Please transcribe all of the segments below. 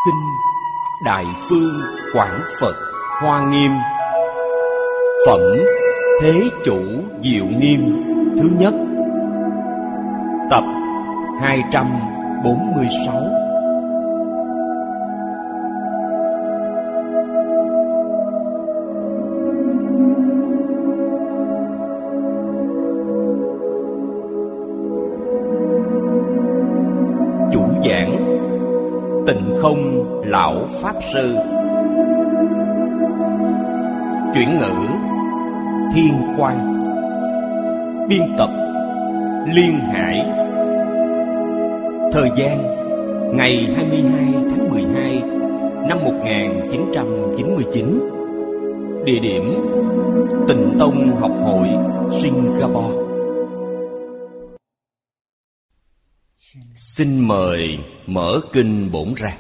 Kinh Đại Phương Quảng Phật Hoa Nghiêm, phẩm Thế Chủ Diệu Nghiêm thứ nhất, tập 246. Chủ giảng Tịnh Không Lão Pháp Sư. Chuyển ngữ Thiên Quang. Biên tập Liên Hải. Thời gian ngày 22 tháng 12 năm 1999. Địa điểm Tịnh Tông Học hội Singapore. Xin mời mở kinh bổn ra.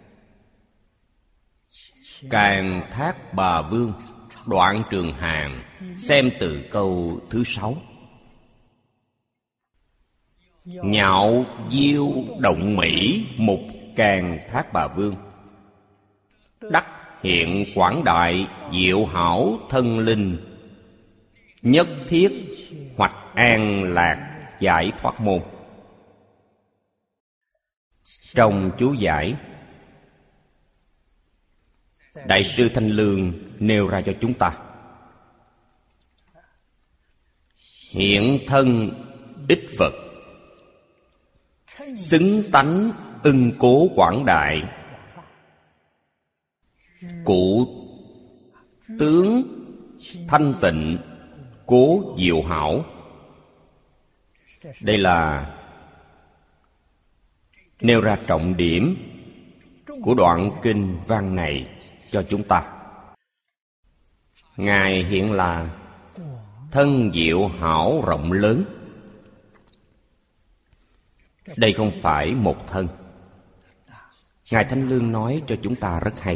Càn Thác Bà Vương, đoạn Trường Hàm, xem từ câu thứ 6. Nhạo diêu động mỹ mục Càn Thác Bà Vương, đắc hiện quảng đại diệu hảo thân linh, nhất thiết hoạch an lạc giải thoát môn. Trong chú giải, Đại sư Thanh Lương nêu ra cho chúng ta: hiện thân ích Phật, xứng tánh ưng cố quảng đại, cụ tướng thanh tịnh cố diệu hảo. Đây là nêu ra trọng điểm của đoạn kinh văn này cho chúng ta. Ngài hiện là thân diệu hảo rộng lớn. Đây không phải một thân. Ngài Thanh Lương nói cho chúng ta rất hay: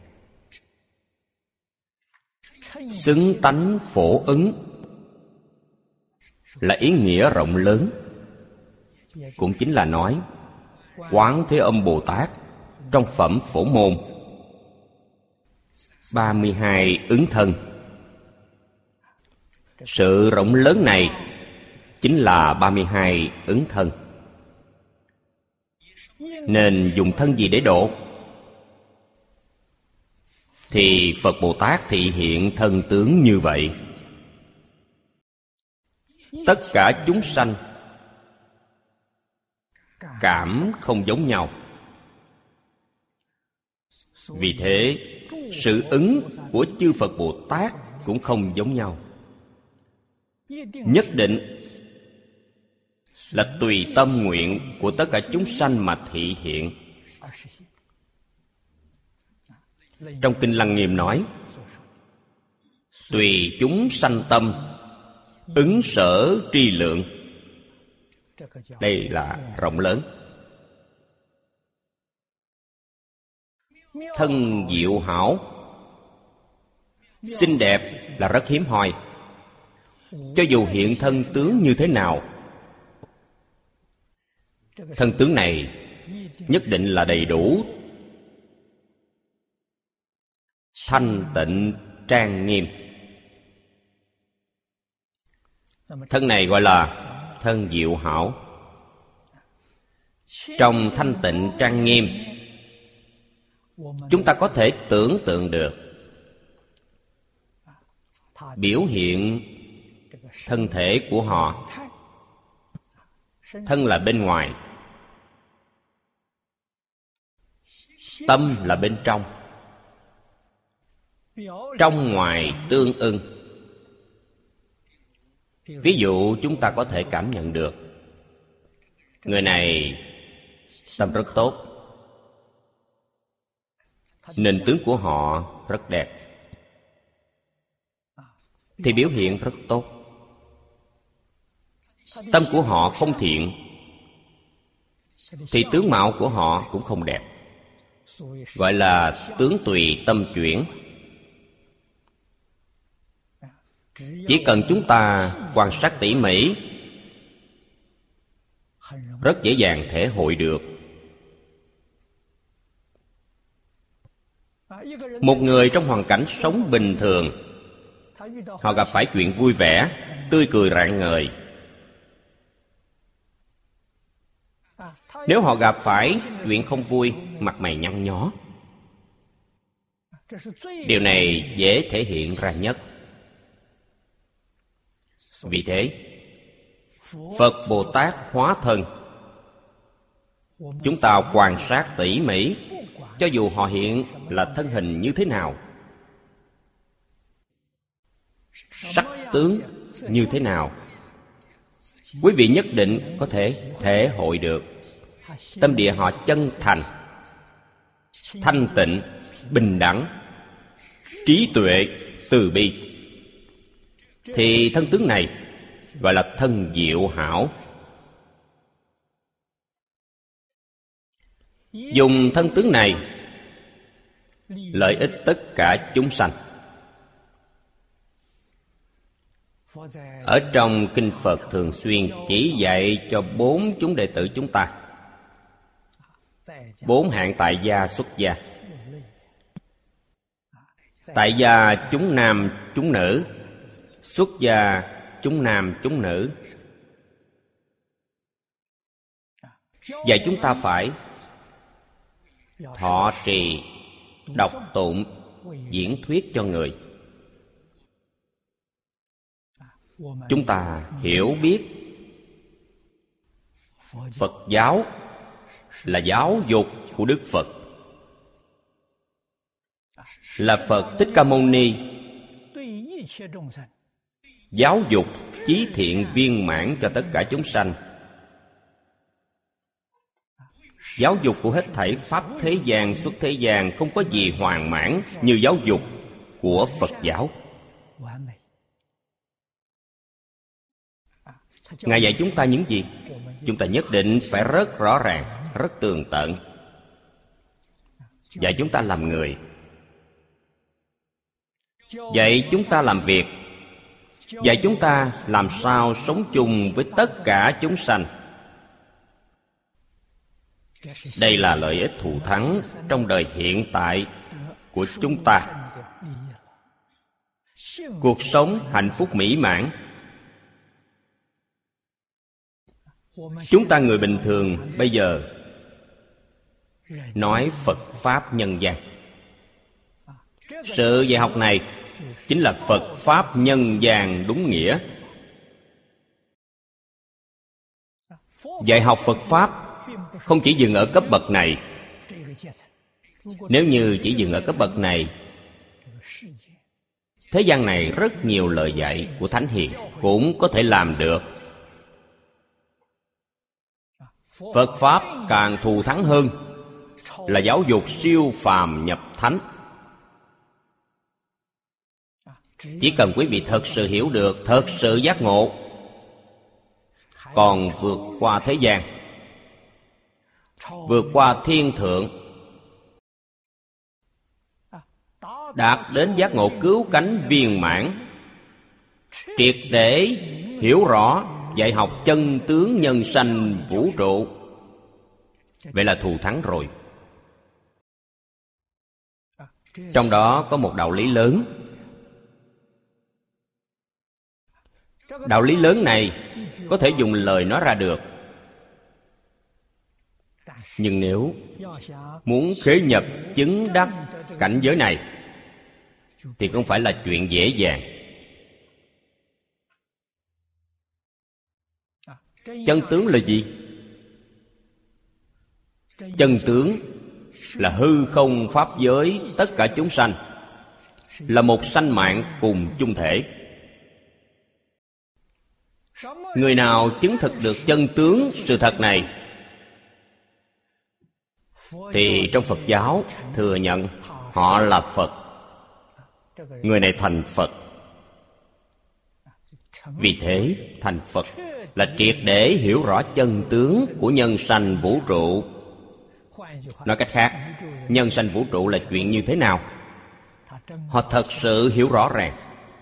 xứng tánh phổ ứng là ý nghĩa rộng lớn. Cũng chính là nói Quán Thế Âm Bồ Tát trong phẩm Phổ Môn 32 ứng thân. Sự rộng lớn này chính là 32 ứng thân. Nên dùng thân gì để độ? Thì Phật Bồ Tát thị hiện thân tướng như vậy. Tất cả chúng sanh cảm không giống nhau. Vì thế, sự ứng của chư Phật Bồ Tát cũng không giống nhau. Nhất định là tùy tâm nguyện của tất cả chúng sanh mà thị hiện. Trong Kinh Lăng Nghiêm nói: tùy chúng sanh tâm, ứng sở tri lượng. Đây là rộng lớn. Thân diệu hảo, xinh đẹp là rất hiếm hoi. Cho dù hiện thân tướng như thế nào, thân tướng này nhất định là đầy đủ, thanh tịnh trang nghiêm. Thân này gọi là thân diệu hảo. Trong thanh tịnh trang nghiêm, chúng ta có thể tưởng tượng được biểu hiện thân thể của họ. Thân là bên ngoài, tâm là bên trong. Trong ngoài tương ưng. Ví dụ chúng ta có thể cảm nhận được người này tâm rất tốt, nền tướng của họ rất đẹp, thì biểu hiện rất tốt. Tâm của họ không thiện, thì tướng mạo của họ cũng không đẹp. Gọi là tướng tùy tâm chuyển. Chỉ cần chúng ta quan sát tỉ mỉ, rất dễ dàng thể hội được. Một người trong hoàn cảnh sống bình thường, họ gặp phải chuyện vui vẻ, tươi cười rạng ngời. Nếu họ gặp phải chuyện không vui, mặt mày nhăn nhó. Điều này dễ thể hiện ra nhất. Vì thế, Phật Bồ Tát hóa thân, chúng ta quan sát tỉ mỉ, cho dù họ hiện là thân hình như thế nào, sắc tướng như thế nào, quý vị nhất định có thể thể hội được. Tâm địa họ chân thành, thanh tịnh, bình đẳng, trí tuệ, từ bi, thì thân tướng này gọi là thân diệu hảo. Dùng thân tướng này lợi ích tất cả chúng sanh. Ở trong kinh Phật thường xuyên chỉ dạy cho 4 chúng đệ tử chúng ta, 4 hạng tại gia xuất gia. Tại gia chúng nam chúng nữ, xuất gia chúng nam chúng nữ. Dạy chúng ta phải thọ trì, đọc tụng, diễn thuyết cho người. Chúng ta hiểu biết Phật giáo là giáo dục của Đức Phật, là Phật Thích Ca Mâu Ni giáo dục chí thiện viên mãn cho tất cả chúng sanh. Giáo dục của hết thảy pháp thế gian xuất thế gian không có gì hoàn mãn như giáo dục của Phật giáo. Ngài dạy chúng ta những gì? Chúng ta nhất định phải rất rõ ràng, rất tường tận. Dạy chúng ta làm người, dạy chúng ta làm việc, dạy chúng ta làm sao sống chung với tất cả chúng sanh. Đây là lợi ích thù thắng trong đời hiện tại của chúng ta. Cuộc sống hạnh phúc mỹ mãn. Chúng ta người bình thường bây giờ nói Phật Pháp nhân gian. Sự dạy học này chính là Phật Pháp nhân gian đúng nghĩa. Dạy học Phật Pháp không chỉ dừng ở cấp bậc này. Nếu như chỉ dừng ở cấp bậc này, thế gian này rất nhiều lời dạy của Thánh Hiền cũng có thể làm được. Phật Pháp càng thù thắng hơn, là giáo dục siêu phàm nhập thánh. Chỉ cần quý vị thật sự hiểu được, thật sự giác ngộ, còn vượt qua thế gian, vượt qua thiên thượng, đạt đến giác ngộ cứu cánh viên mãn, triệt để hiểu rõ dạy học chân tướng nhân sanh vũ trụ. Vậy là thù thắng rồi. Trong đó có một đạo lý lớn. Đạo lý lớn này có thể dùng lời nói ra được, nhưng nếu muốn khế nhập chứng đắc cảnh giới này thì không phải là chuyện dễ dàng. Chân tướng là gì? Chân tướng là hư không pháp giới tất cả chúng sanh, là một sanh mạng cùng chung thể. Người nào chứng thực được chân tướng sự thật này thì trong Phật giáo thừa nhận họ là Phật. Người này thành Phật. Vì thế thành Phật là triệt để hiểu rõ chân tướng của nhân sanh vũ trụ. Nói cách khác, nhân sanh vũ trụ là chuyện như thế nào? Họ thật sự hiểu rõ ràng,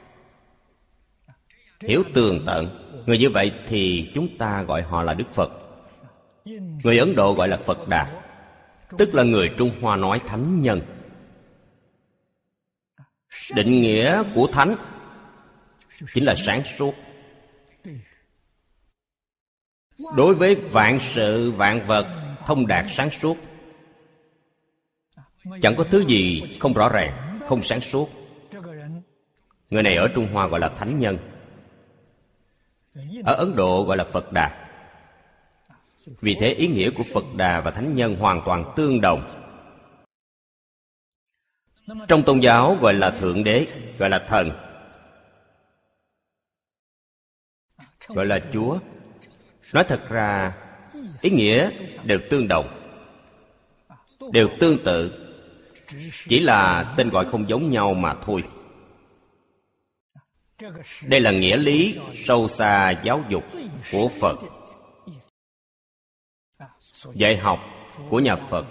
hiểu tường tận. Người như vậy thì chúng ta gọi họ là Đức Phật. Người Ấn Độ gọi là Phật Đà, tức là người Trung Hoa nói thánh nhân. Định nghĩa của thánh chính là sáng suốt. Đối với vạn sự vạn vật thông đạt sáng suốt. Chẳng có thứ gì không rõ ràng, không sáng suốt. Người này ở Trung Hoa gọi là thánh nhân, ở Ấn Độ gọi là Phật Đà. Vì thế ý nghĩa của Phật Đà và thánh nhân hoàn toàn tương đồng. Trong tôn giáo gọi là Thượng Đế, gọi là Thần, gọi là Chúa. Nói thật ra ý nghĩa đều tương đồng, đều tương tự, chỉ là tên gọi không giống nhau mà thôi. Đây là nghĩa lý sâu xa giáo dục của Phật, dạy học của nhà Phật.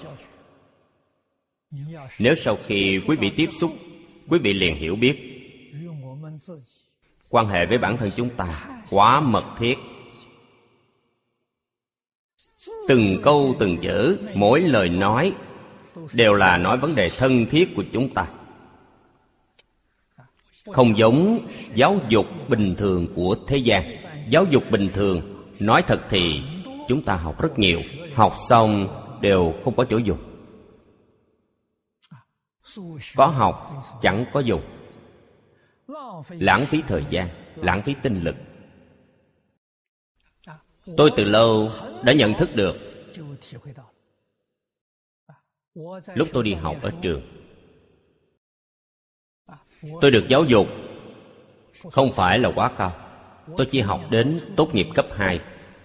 Nếu sau khi quý vị tiếp xúc, quý vị liền hiểu biết quan hệ với bản thân chúng ta quá mật thiết. Từng câu từng chữ, mỗi lời nói đều là nói vấn đề thân thiết của chúng ta. Không giống giáo dục bình thường của thế gian. Giáo dục bình thường, nói thật thì chúng ta học rất nhiều, học xong đều không có chỗ dùng. Có học chẳng có dùng, lãng phí thời gian, lãng phí tinh lực. Tôi từ lâu đã nhận thức được. Lúc tôi đi học ở trường, tôi được giáo dục không phải là quá cao. Tôi chỉ học đến tốt nghiệp cấp 2.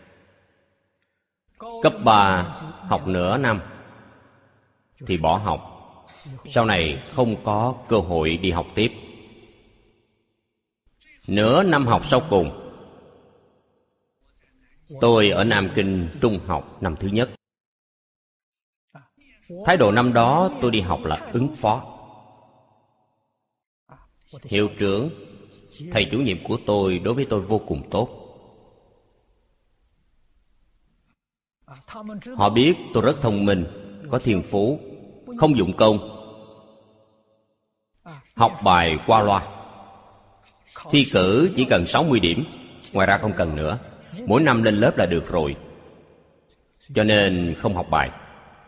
Cấp 3 học nửa năm thì bỏ học. Sau này không có cơ hội đi học tiếp. Nửa năm học sau cùng, tôi ở Nam Kinh trung học năm thứ nhất. Thái độ năm đó tôi đi học là ứng phó. Hiệu trưởng, thầy chủ nhiệm của tôi đối với tôi vô cùng tốt. Họ biết tôi rất thông minh, có thiên phú, không dụng công, học bài qua loa. Thi cử chỉ cần 60 điểm, ngoài ra không cần nữa. Mỗi năm lên lớp là được rồi. Cho nên không học bài.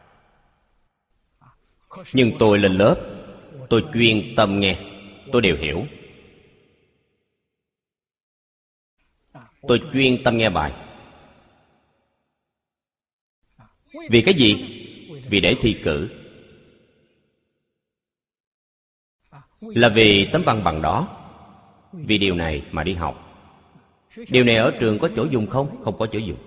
Nhưng tôi lên lớp, tôi chuyên tâm nghe, tôi đều hiểu. Tôi chuyên tâm nghe bài. Vì cái gì? Vì để thi cử. Là vì tấm văn bằng đó. Vì điều này mà đi học. Điều này ở trường có chỗ dùng không? Không có chỗ dùng.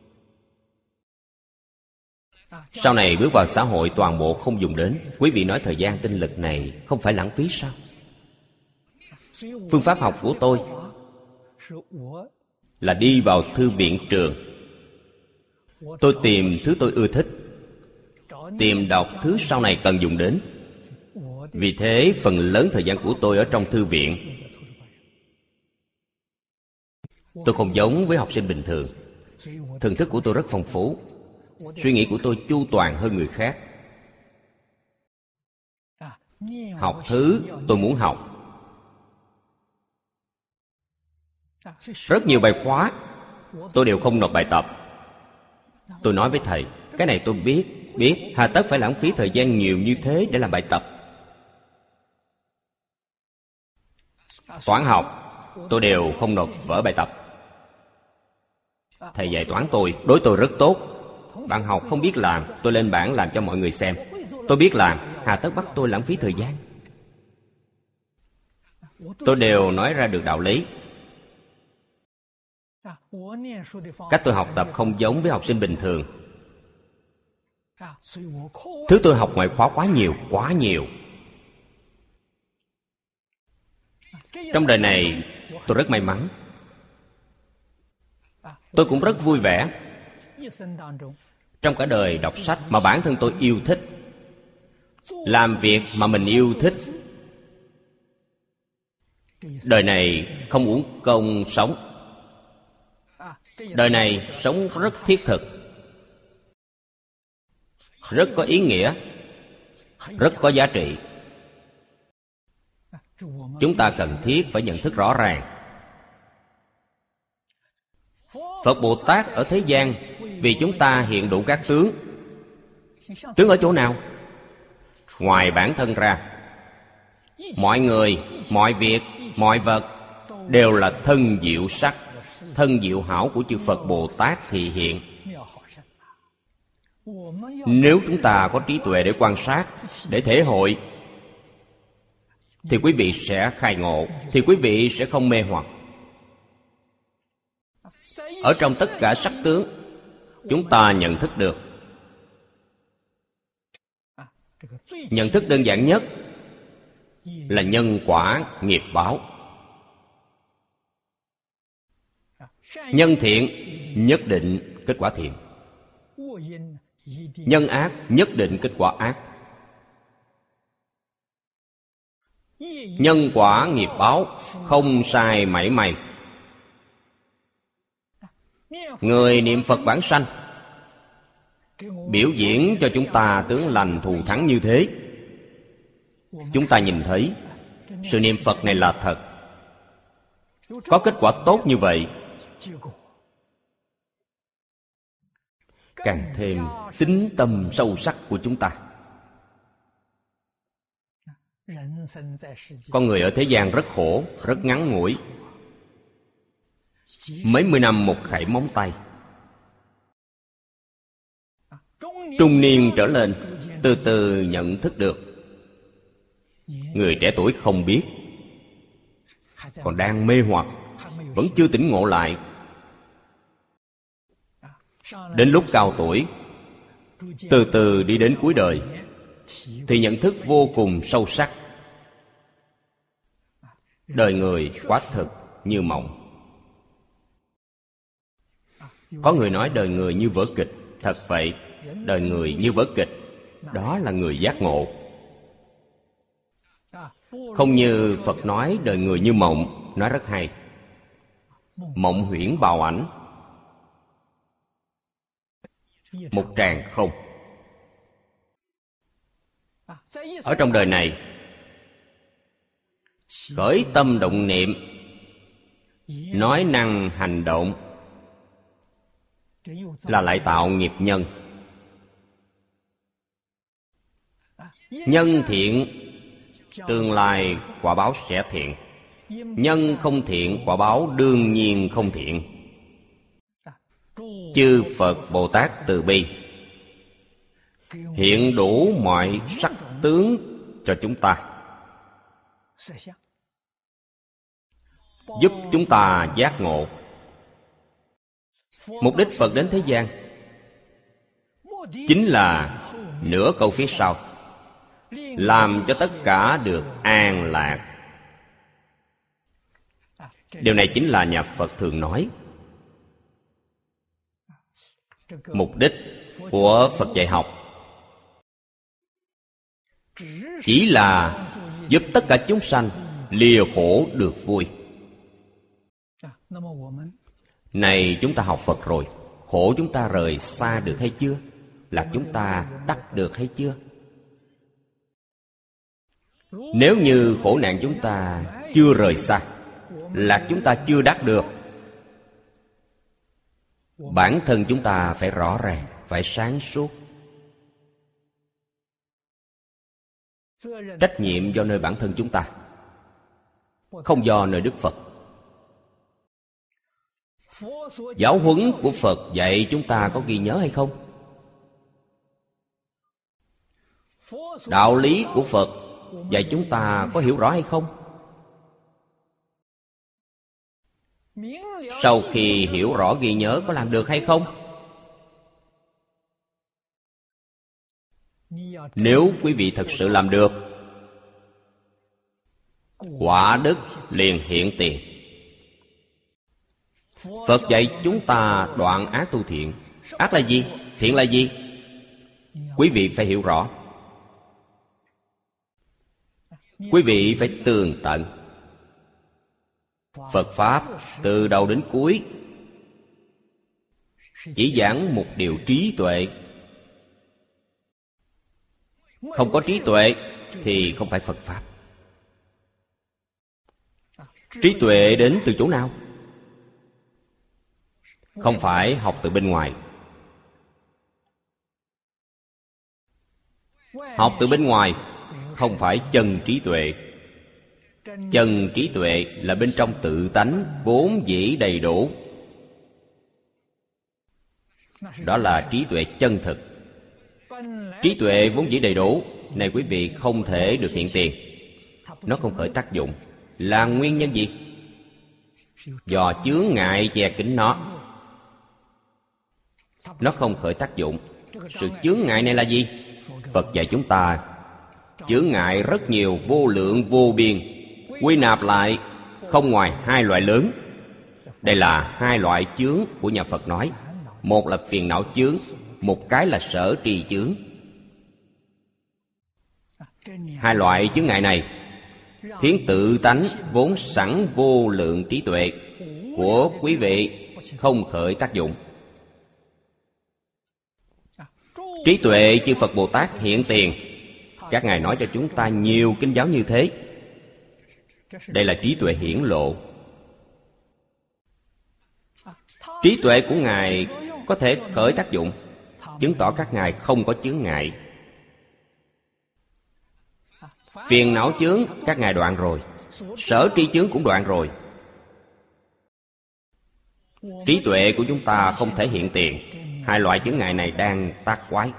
Sau này bước vào xã hội toàn bộ không dùng đến. Quý vị nói thời gian tinh lực này không phải lãng phí sao? Phương pháp học của tôi là đi vào thư viện trường. Tôi tìm thứ tôi ưa thích, tìm đọc thứ sau này cần dùng đến. Vì thế phần lớn thời gian của tôi ở trong thư viện. Tôi không giống với học sinh bình thường. Thưởng thức của tôi rất phong phú. Suy nghĩ của tôi chu toàn hơn người khác. Học thứ tôi muốn học. Rất nhiều bài khóa tôi đều không nộp bài tập. Tôi nói với thầy, cái này tôi biết, hà tất phải lãng phí thời gian nhiều như thế để làm bài tập. Toán học tôi đều không nộp vở bài tập. Thầy dạy toán đối tôi rất tốt. Bạn học không biết làm, tôi lên bảng làm cho mọi người xem. Tôi biết làm, hà tất bắt tôi lãng phí thời gian. Tôi đều nói ra được đạo lý. Cách tôi học tập không giống với học sinh bình thường. Thứ tôi học ngoại khóa quá nhiều. Trong đời này tôi rất may mắn. Tôi cũng rất vui vẻ. Trong cả đời đọc sách mà bản thân tôi yêu thích, làm việc mà mình yêu thích. Đời này không uổng công sống. Đời này sống rất thiết thực, rất có ý nghĩa, rất có giá trị. Chúng ta cần thiết phải nhận thức rõ ràng. Phật Bồ Tát ở thế gian vì chúng ta hiện đủ các tướng. Tướng ở chỗ nào? Ngoài bản thân ra, mọi người, mọi việc, mọi vật đều là thân diệu sắc, thân diệu hảo của chư Phật Bồ Tát thị hiện. Nếu chúng ta có trí tuệ để quan sát, để thể hội, thì quý vị sẽ khai ngộ, thì quý vị sẽ không mê hoặc. Ở trong tất cả sắc tướng, chúng ta nhận thức được. Nhận thức đơn giản nhất là nhân quả nghiệp báo. Nhân thiện nhất định kết quả thiện, nhân ác nhất định kết quả ác. Nhân quả nghiệp báo không sai mảy may. Người niệm Phật vãng sanh biểu diễn cho chúng ta tướng lành thù thắng như thế. Chúng ta nhìn thấy sự niệm Phật này là thật, có kết quả tốt như vậy, càng thêm tín tâm sâu sắc của chúng ta. Con người ở thế gian rất khổ, rất ngắn ngủi, mấy mươi năm một khẩy móng tay. Trung niên trở lên, từ từ nhận thức được. Người trẻ tuổi không biết, còn đang mê hoặc, vẫn chưa tỉnh ngộ lại. Đến lúc cao tuổi, từ từ đi đến cuối đời, thì nhận thức vô cùng sâu sắc. Đời người quá thực như mộng. Có người nói đời người như vở kịch. Thật vậy, đời người như vở kịch, đó là người giác ngộ. Không như Phật nói đời người như mộng, nói rất hay. Mộng huyễn bào ảnh, một tràng không. Ở trong đời này, khởi tâm động niệm, nói năng hành động là lại tạo nghiệp nhân. Nhân thiện, tương lai quả báo sẽ thiện. Nhân không thiện, quả báo đương nhiên không thiện. Chư Phật Bồ Tát từ bi hiện đủ mọi sắc tướng cho chúng ta, giúp chúng ta giác ngộ. Mục đích Phật đến thế gian chính là nửa câu phía sau, làm cho tất cả được an lạc. Điều này chính là nhà Phật thường nói. Mục đích của Phật dạy học chỉ là giúp tất cả chúng sanh lìa khổ được vui. Này chúng ta học Phật rồi, khổ chúng ta rời xa được hay chưa? Lạc chúng ta đắc được hay chưa? Nếu như khổ nạn chúng ta chưa rời xa, lạc chúng ta chưa đắc được, bản thân chúng ta phải rõ ràng, phải sáng suốt. Trách nhiệm do nơi bản thân chúng ta, không do nơi Đức Phật. Giáo huấn của Phật dạy chúng ta có ghi nhớ hay không? Đạo lý của Phật dạy chúng ta có hiểu rõ hay không? Sau khi hiểu rõ ghi nhớ có làm được hay không? Nếu quý vị thật sự làm được, quả đức liền hiện tiền. Phật dạy chúng ta đoạn ác tu thiện. Ác là gì? Thiện là gì? Quý vị phải hiểu rõ. Quý vị phải tường tận. Phật Pháp từ đầu đến cuối chỉ giảng một điều trí tuệ. Không có trí tuệ thì không phải Phật Pháp. Trí tuệ đến từ chỗ nào? Không phải học từ bên ngoài. Học từ bên ngoài không phải chân trí tuệ. Chân trí tuệ là bên trong tự tánh vốn dĩ đầy đủ. Đó là trí tuệ chân thực. Trí tuệ vốn dĩ đầy đủ này quý vị không thể được hiện tiền. Nó không khởi tác dụng. Là nguyên nhân gì? Do chướng ngại che kín nó. Nó không khởi tác dụng. Sự chướng ngại này là gì? Phật dạy chúng ta chướng ngại rất nhiều, vô lượng vô biên. Quy nạp lại không ngoài hai loại lớn. Đây là hai loại chướng của nhà Phật nói. Một là phiền não chướng, một cái là sở trì chướng. Hai loại chướng ngại này khiến tự tánh vốn sẵn vô lượng trí tuệ của quý vị không khởi tác dụng. Trí tuệ chư Phật Bồ Tát hiện tiền. Các ngài nói cho chúng ta nhiều kinh giáo như thế. Đây là trí tuệ hiển lộ. Trí tuệ của ngài có thể khởi tác dụng, chứng tỏ các ngài không có chướng ngại. Phiền não chướng các ngài đoạn rồi, sở tri chướng cũng đoạn rồi. Trí tuệ của chúng ta không thể hiện tiền. Hai loại chướng ngại này đang tác quái.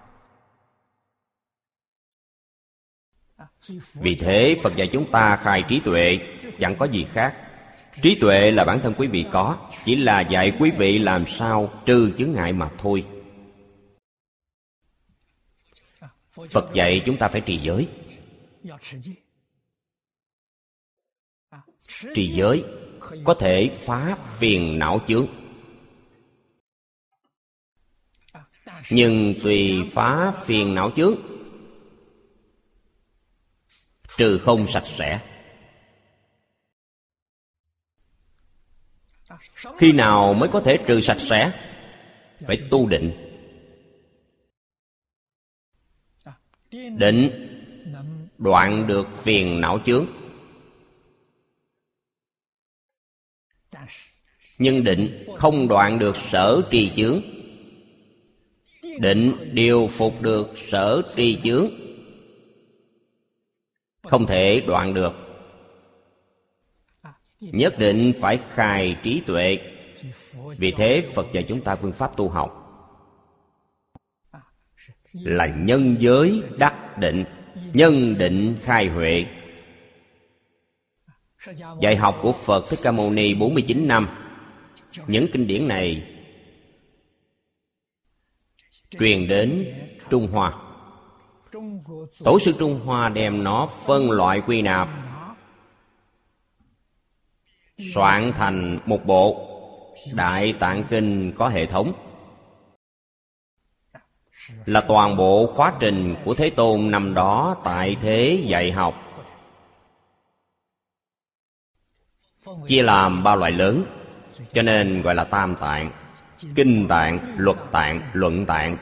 Vì thế Phật dạy chúng ta khai trí tuệ chẳng có gì khác. Trí tuệ là bản thân quý vị có, chỉ là dạy quý vị làm sao trừ chướng ngại mà thôi. Phật dạy chúng ta phải trì giới. Trì giới có thể phá phiền não chướng. Nhưng tùy phá phiền não chướng, trừ không sạch sẽ. Khi nào mới có thể trừ sạch sẽ? Phải tu định. Định đoạn được phiền não chướng. Nhưng định không đoạn được sở trì chướng. Định điều phục được sở trì chướng, không thể đoạn được. Nhất định phải khai trí tuệ. Vì thế Phật dạy chúng ta phương pháp tu học là nhân giới đắc định, nhân định khai huệ. Dạy học của Phật Thích Ca Mâu Ni 49 năm. Những kinh điển này truyền đến Trung Hoa. Tổ sư Trung Hoa đem nó phân loại quy nạp, soạn thành một bộ Đại Tạng Kinh có hệ thống. Là toàn bộ khóa trình của Thế Tôn năm đó tại thế dạy học. Chia làm 3 loại lớn, cho nên gọi là Tam Tạng: Kinh Tạng, Luật Tạng, Luận Tạng.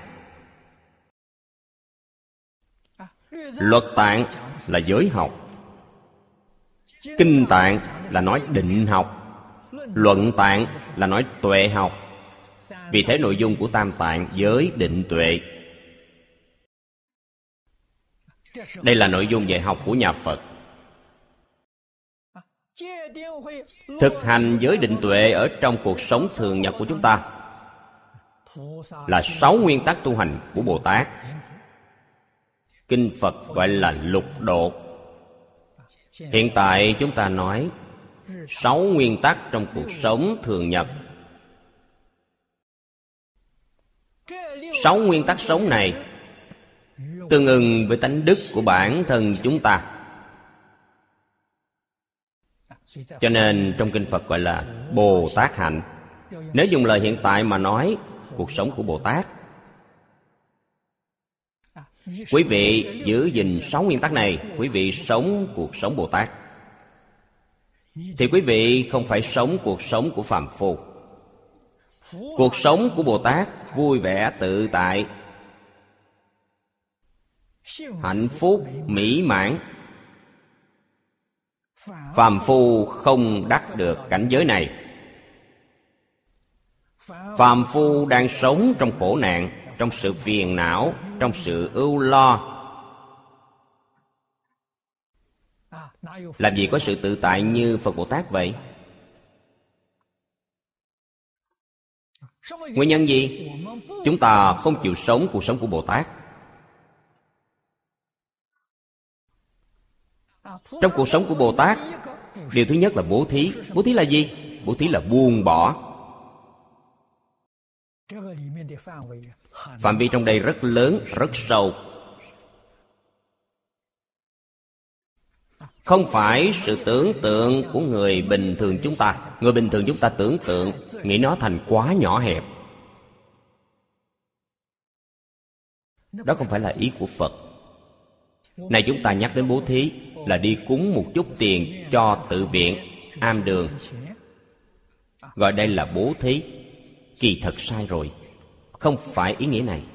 Luật Tạng là giới học, Kinh Tạng là nói định học, Luận Tạng là nói tuệ học. Vì thế nội dung của Tam Tạng giới định tuệ. Đây là nội dung dạy học của nhà Phật. Thực hành giới định tuệ ở trong cuộc sống thường nhật của chúng ta là 6 nguyên tắc tu hành của Bồ Tát. Kinh Phật gọi là lục độ. Hiện tại chúng ta nói 6 nguyên tắc trong cuộc sống thường nhật. 6 nguyên tắc sống này tương ưng với tánh đức của bản thân chúng ta. Cho nên trong Kinh Phật gọi là Bồ Tát hạnh. Nếu dùng lời hiện tại mà nói, cuộc sống của Bồ Tát, quý vị giữ gìn 6 nguyên tắc này, quý vị sống cuộc sống Bồ Tát, thì quý vị không phải sống cuộc sống của phàm phu. Cuộc sống của Bồ Tát vui vẻ tự tại, hạnh phúc mỹ mãn. Phàm phu không đắc được cảnh giới này. Phàm phu đang sống trong khổ nạn, trong sự phiền não, trong sự ưu lo. Làm gì có sự tự tại như Phật Bồ Tát vậy? Nguyên nhân gì? Chúng ta không chịu sống cuộc sống của Bồ Tát. Trong cuộc sống của Bồ Tát, điều thứ nhất là bố thí. Bố thí là gì? Bố thí là buông bỏ. Phạm vi trong đây rất lớn, rất sâu. Không phải sự tưởng tượng của người bình thường chúng ta. Người bình thường chúng ta tưởng tượng, nghĩ nó thành quá nhỏ hẹp. Đó không phải là ý của Phật. Này chúng ta nhắc đến bố thí là đi cúng một chút tiền cho tự viện, am đường. Gọi đây là bố thí. Kỳ thật sai rồi. Không phải ý nghĩa này.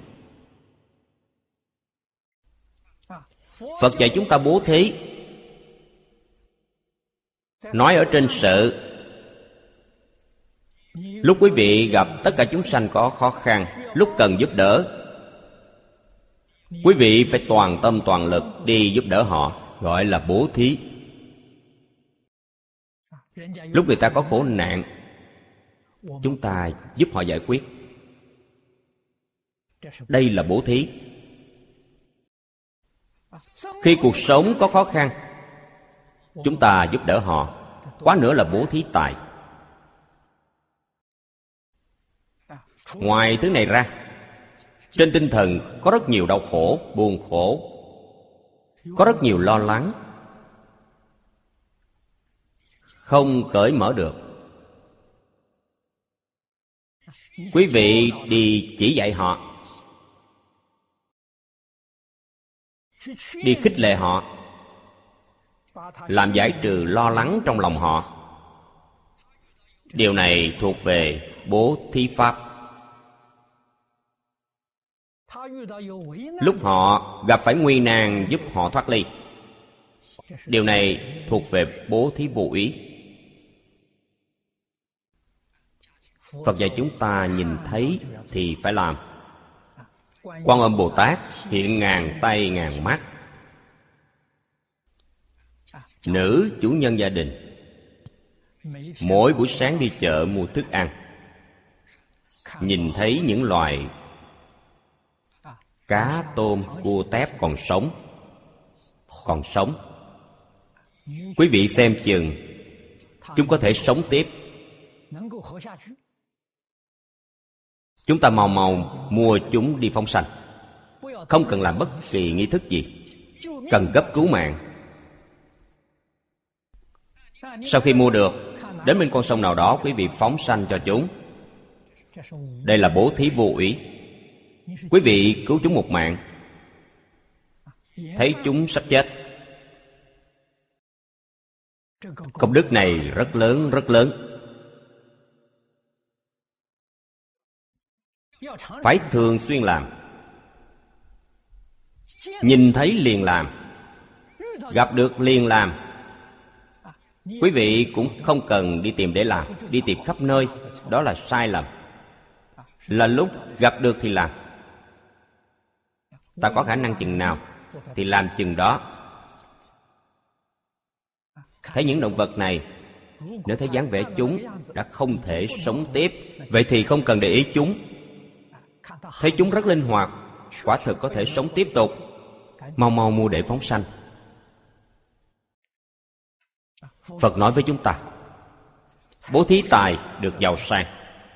Phật dạy chúng ta bố thí. Nói ở trên sự, lúc quý vị gặp tất cả chúng sanh có khó khăn, lúc cần giúp đỡ, quý vị phải toàn tâm toàn lực đi giúp đỡ họ, gọi là bố thí. Lúc người ta có khổ nạn, chúng ta giúp họ giải quyết. Đây là bố thí. Khi cuộc sống có khó khăn, chúng ta giúp đỡ họ. Quá nữa là bố thí tài. Ngoài thứ này ra, trên tinh thần có rất nhiều đau khổ, buồn khổ, có rất nhiều lo lắng, không cởi mở được. Quý vị đi chỉ dạy họ, đi khích lệ họ, làm giải trừ lo lắng trong lòng họ. Điều này thuộc về bố thí pháp. Lúc họ gặp phải nguy nan, giúp họ thoát ly. Điều này thuộc về bố thí vô ý. Phật dạy chúng ta nhìn thấy thì phải làm. Quan Âm Bồ Tát hiện ngàn tay ngàn mắt. Nữ chủ nhân gia đình, mỗi buổi sáng đi chợ mua thức ăn, nhìn thấy những loài cá, tôm, cua, tép còn sống. Quý vị xem chừng chúng có thể sống tiếp. Chúng ta mau mau mua chúng đi phóng sanh. Không cần làm bất kỳ nghi thức gì. Cần gấp cứu mạng. Sau khi mua được, đến bên con sông nào đó, quý vị phóng sanh cho chúng. Đây là bố thí vô ý. Quý vị cứu chúng một mạng, thấy chúng sắp chết. Công đức này rất lớn, rất lớn. Phải thường xuyên làm. Nhìn thấy liền làm, gặp được liền làm. Quý vị cũng không cần đi tìm để làm, đi tìm khắp nơi. Đó là sai lầm. Là lúc gặp được thì làm. Ta có khả năng chừng nào thì làm chừng đó. Thấy những động vật này, nếu thấy dáng vẻ chúng đã không thể sống tiếp, vậy thì không cần để ý chúng. Thấy chúng rất linh hoạt, quả thực có thể sống tiếp tục, mau mau mua để phóng sanh. Phật nói với chúng ta, bố thí tài được giàu sang,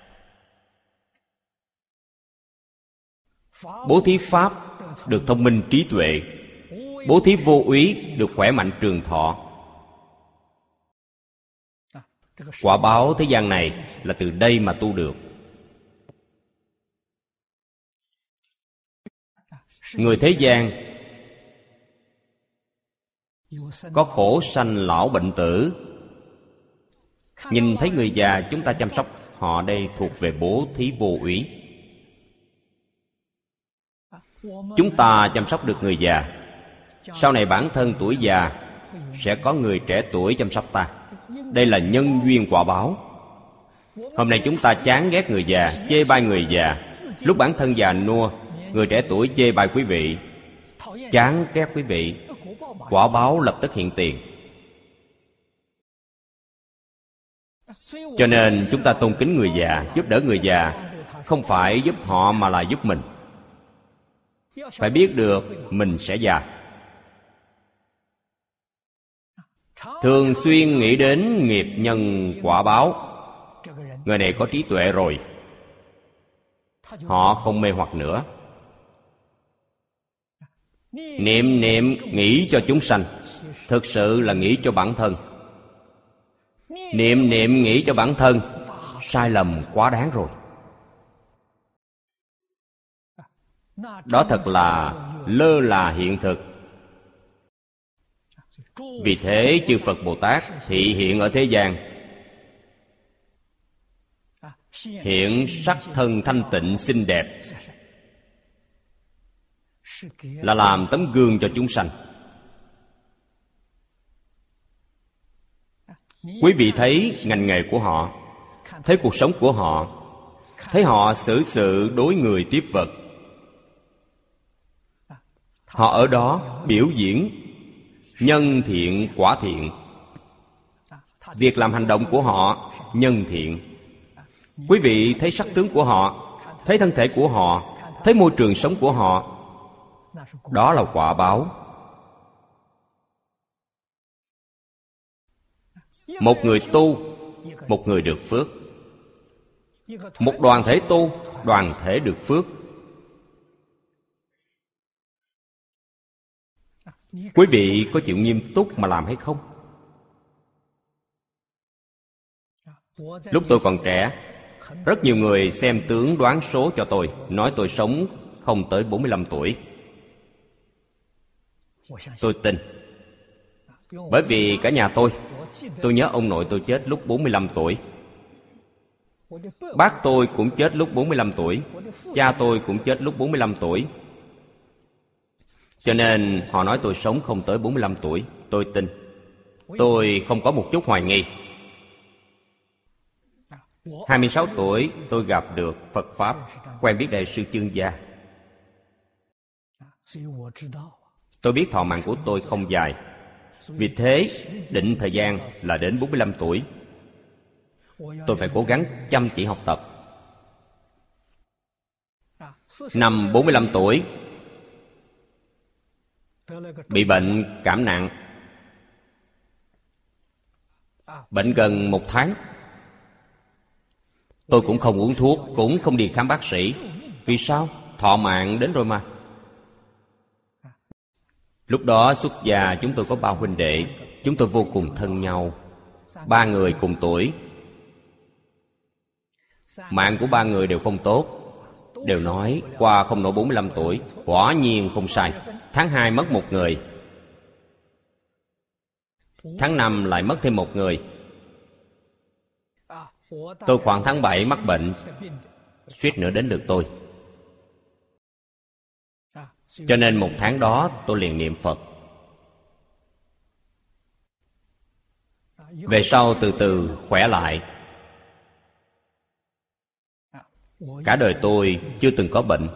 bố thí pháp được thông minh trí tuệ, bố thí vô úy được khỏe mạnh trường thọ. Quả báo thế gian này là từ đây mà tu được. Người thế gian có khổ sanh lão bệnh tử. Nhìn thấy người già chúng ta chăm sóc họ, đây thuộc về bố thí vô úy. Chúng ta chăm sóc được người già, sau này bản thân tuổi già sẽ có người trẻ tuổi chăm sóc ta. Đây là nhân duyên quả báo. Hôm nay chúng ta chán ghét người già, chê bai người già. Lúc bản thân già nua, người trẻ tuổi chê bai quý vị, chán ghét quý vị, quả báo lập tức hiện tiền. Cho nên chúng ta tôn kính người già, giúp đỡ người già, không phải giúp họ mà là giúp mình. Phải biết được mình sẽ già. Thường xuyên nghĩ đến nghiệp nhân quả báo. Người này có trí tuệ rồi, họ không mê hoặc nữa. Niệm niệm nghĩ cho chúng sanh, thực sự là nghĩ cho bản thân. Niệm niệm nghĩ cho bản thân, sai lầm quá đáng rồi. Đó thật là lơ là hiện thực. Vì thế chư Phật Bồ Tát thị hiện ở thế gian, hiện sắc thân thanh tịnh xinh đẹp, là làm tấm gương cho chúng sanh. Quý vị thấy ngành nghề của họ, thấy cuộc sống của họ, thấy họ xử sự đối người tiếp vật. Họ ở đó biểu diễn nhân thiện quả thiện. Việc làm hành động của họ nhân thiện. Quý vị thấy sắc tướng của họ, thấy thân thể của họ, thấy môi trường sống của họ, đó là quả báo. Một người tu, một người được phước. Một đoàn thể tu, đoàn thể được phước. Quý vị có chịu nghiêm túc mà làm hay không? Lúc tôi còn trẻ, rất nhiều người xem tướng đoán số cho tôi, nói tôi sống không tới 45 tuổi. Tôi tin. Bởi vì cả nhà tôi nhớ ông nội tôi chết lúc 45 tuổi. Bác tôi cũng chết lúc 45 tuổi. Cha tôi cũng chết lúc 45 tuổi. Cho nên họ nói tôi sống không tới 45 tuổi. Tôi tin. Tôi không có một chút hoài nghi. 26 tuổi tôi gặp được Phật Pháp, quen biết Đại sư Chương Gia. Tôi biết thọ mạng của tôi không dài. Vì thế định thời gian là đến 45 tuổi. Tôi phải cố gắng chăm chỉ học tập. Năm 45 tuổi bị bệnh cảm nặng. Bệnh gần 1 tháng. Tôi cũng không uống thuốc, cũng không đi khám bác sĩ. Vì sao? Thọ mạng đến rồi mà. Lúc đó xuất gia chúng tôi có 3 huynh đệ. Chúng tôi vô cùng thân nhau. 3 người cùng tuổi. Mạng của 3 người đều không tốt. Đều nói qua không nổi 45 tuổi. Quả nhiên không sai. Tháng 2 mất 1 người. Tháng 5 lại mất thêm 1 người. Tôi khoảng tháng 7 mắc bệnh, suýt nữa đến lượt tôi. Cho nên 1 tháng đó tôi liền niệm Phật. Về sau từ từ khỏe lại. Cả đời tôi chưa từng có bệnh.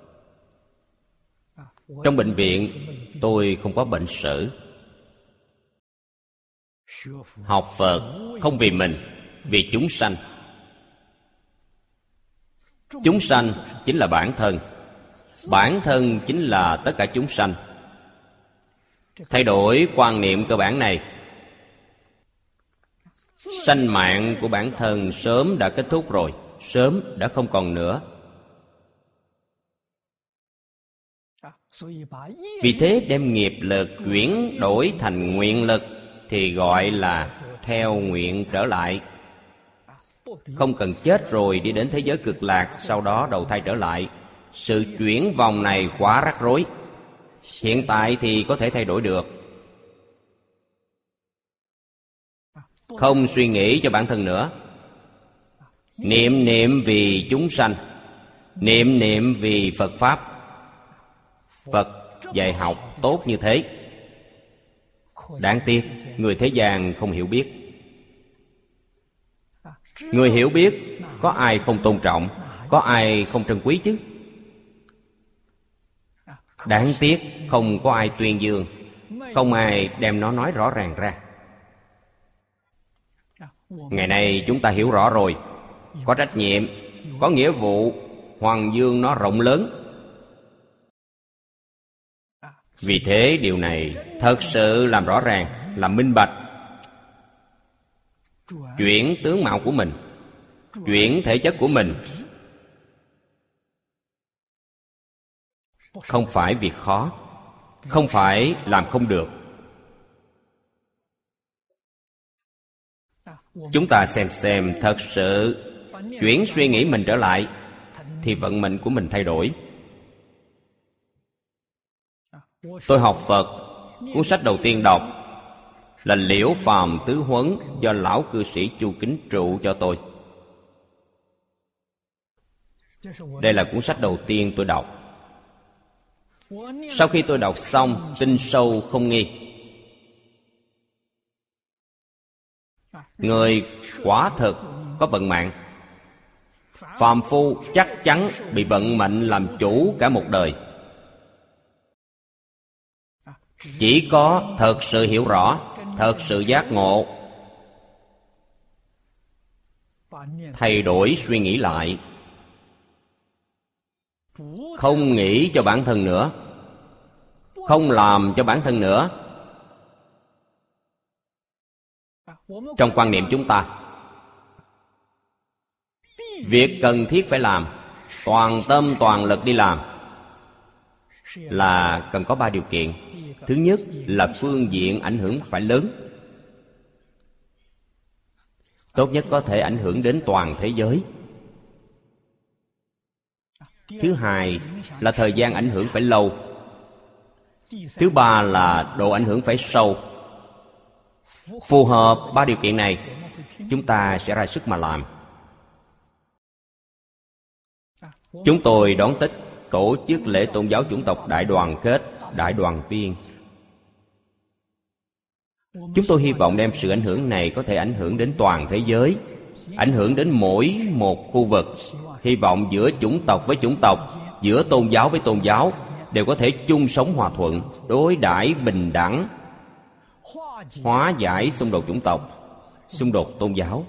Trong bệnh viện tôi không có bệnh sử. Học Phật không vì mình, vì chúng sanh. Chúng sanh chính là bản thân. Bản thân chính là tất cả chúng sanh. Thay đổi quan niệm cơ bản này, sanh mạng của bản thân sớm đã kết thúc rồi, sớm đã không còn nữa. Vì thế đem nghiệp lực chuyển đổi thành nguyện lực thì gọi là theo nguyện trở lại. Không cần chết rồi đi đến thế giới cực lạc, sau đó đầu thai trở lại. Sự chuyển vòng này quá rắc rối. Hiện tại thì có thể thay đổi được. Không suy nghĩ cho bản thân nữa. Niệm niệm vì chúng sanh. Niệm niệm vì Phật Pháp. Phật dạy học tốt như thế. Đáng tiếc người thế gian không hiểu biết. Người hiểu biết, có ai không tôn trọng, có ai không trân quý chứ? Đáng tiếc không có ai tuyên dương, không ai đem nó nói rõ ràng ra. Ngày nay chúng ta hiểu rõ rồi, có trách nhiệm, có nghĩa vụ hoằng dương nó rộng lớn. Vì thế điều này thật sự làm rõ ràng, làm minh bạch. Chuyển tướng mạo của mình, chuyển thể chất của mình, không phải việc khó, không phải làm không được. Chúng ta xem thật sự chuyển suy nghĩ mình trở lại thì vận mệnh của mình thay đổi. Tôi học Phật, cuốn sách đầu tiên đọc là Liễu Phàm Tứ Huấn do lão cư sĩ Chu Kính trụ cho tôi. Đây là cuốn sách đầu tiên tôi đọc. Sau khi tôi đọc xong, tin sâu không nghi. Người quả thực có vận mạng. Phàm phu chắc chắn bị vận mệnh làm chủ cả một đời. Chỉ có thật sự hiểu rõ, thật sự giác ngộ, thay đổi suy nghĩ lại, không nghĩ cho bản thân nữa, không làm cho bản thân nữa. Trong quan niệm chúng ta, việc cần thiết phải làm, toàn tâm toàn lực đi làm, là cần có 3 điều kiện. Thứ nhất là phương diện ảnh hưởng phải lớn, tốt nhất có thể ảnh hưởng đến toàn thế giới. Thứ hai là thời gian ảnh hưởng phải lâu. Thứ ba là độ ảnh hưởng phải sâu. Phù hợp 3 điều kiện này, chúng ta sẽ ra sức mà làm. Chúng tôi đón Tết tổ chức lễ tôn giáo chủng tộc đại đoàn kết, đại đoàn viên. Chúng tôi hy vọng đem sự ảnh hưởng này có thể ảnh hưởng đến toàn thế giới, ảnh hưởng đến mỗi một khu vực. Hy vọng giữa chủng tộc với chủng tộc, giữa tôn giáo với tôn giáo đều có thể chung sống hòa thuận, đối đãi bình đẳng, hóa giải xung đột chủng tộc, xung đột tôn giáo.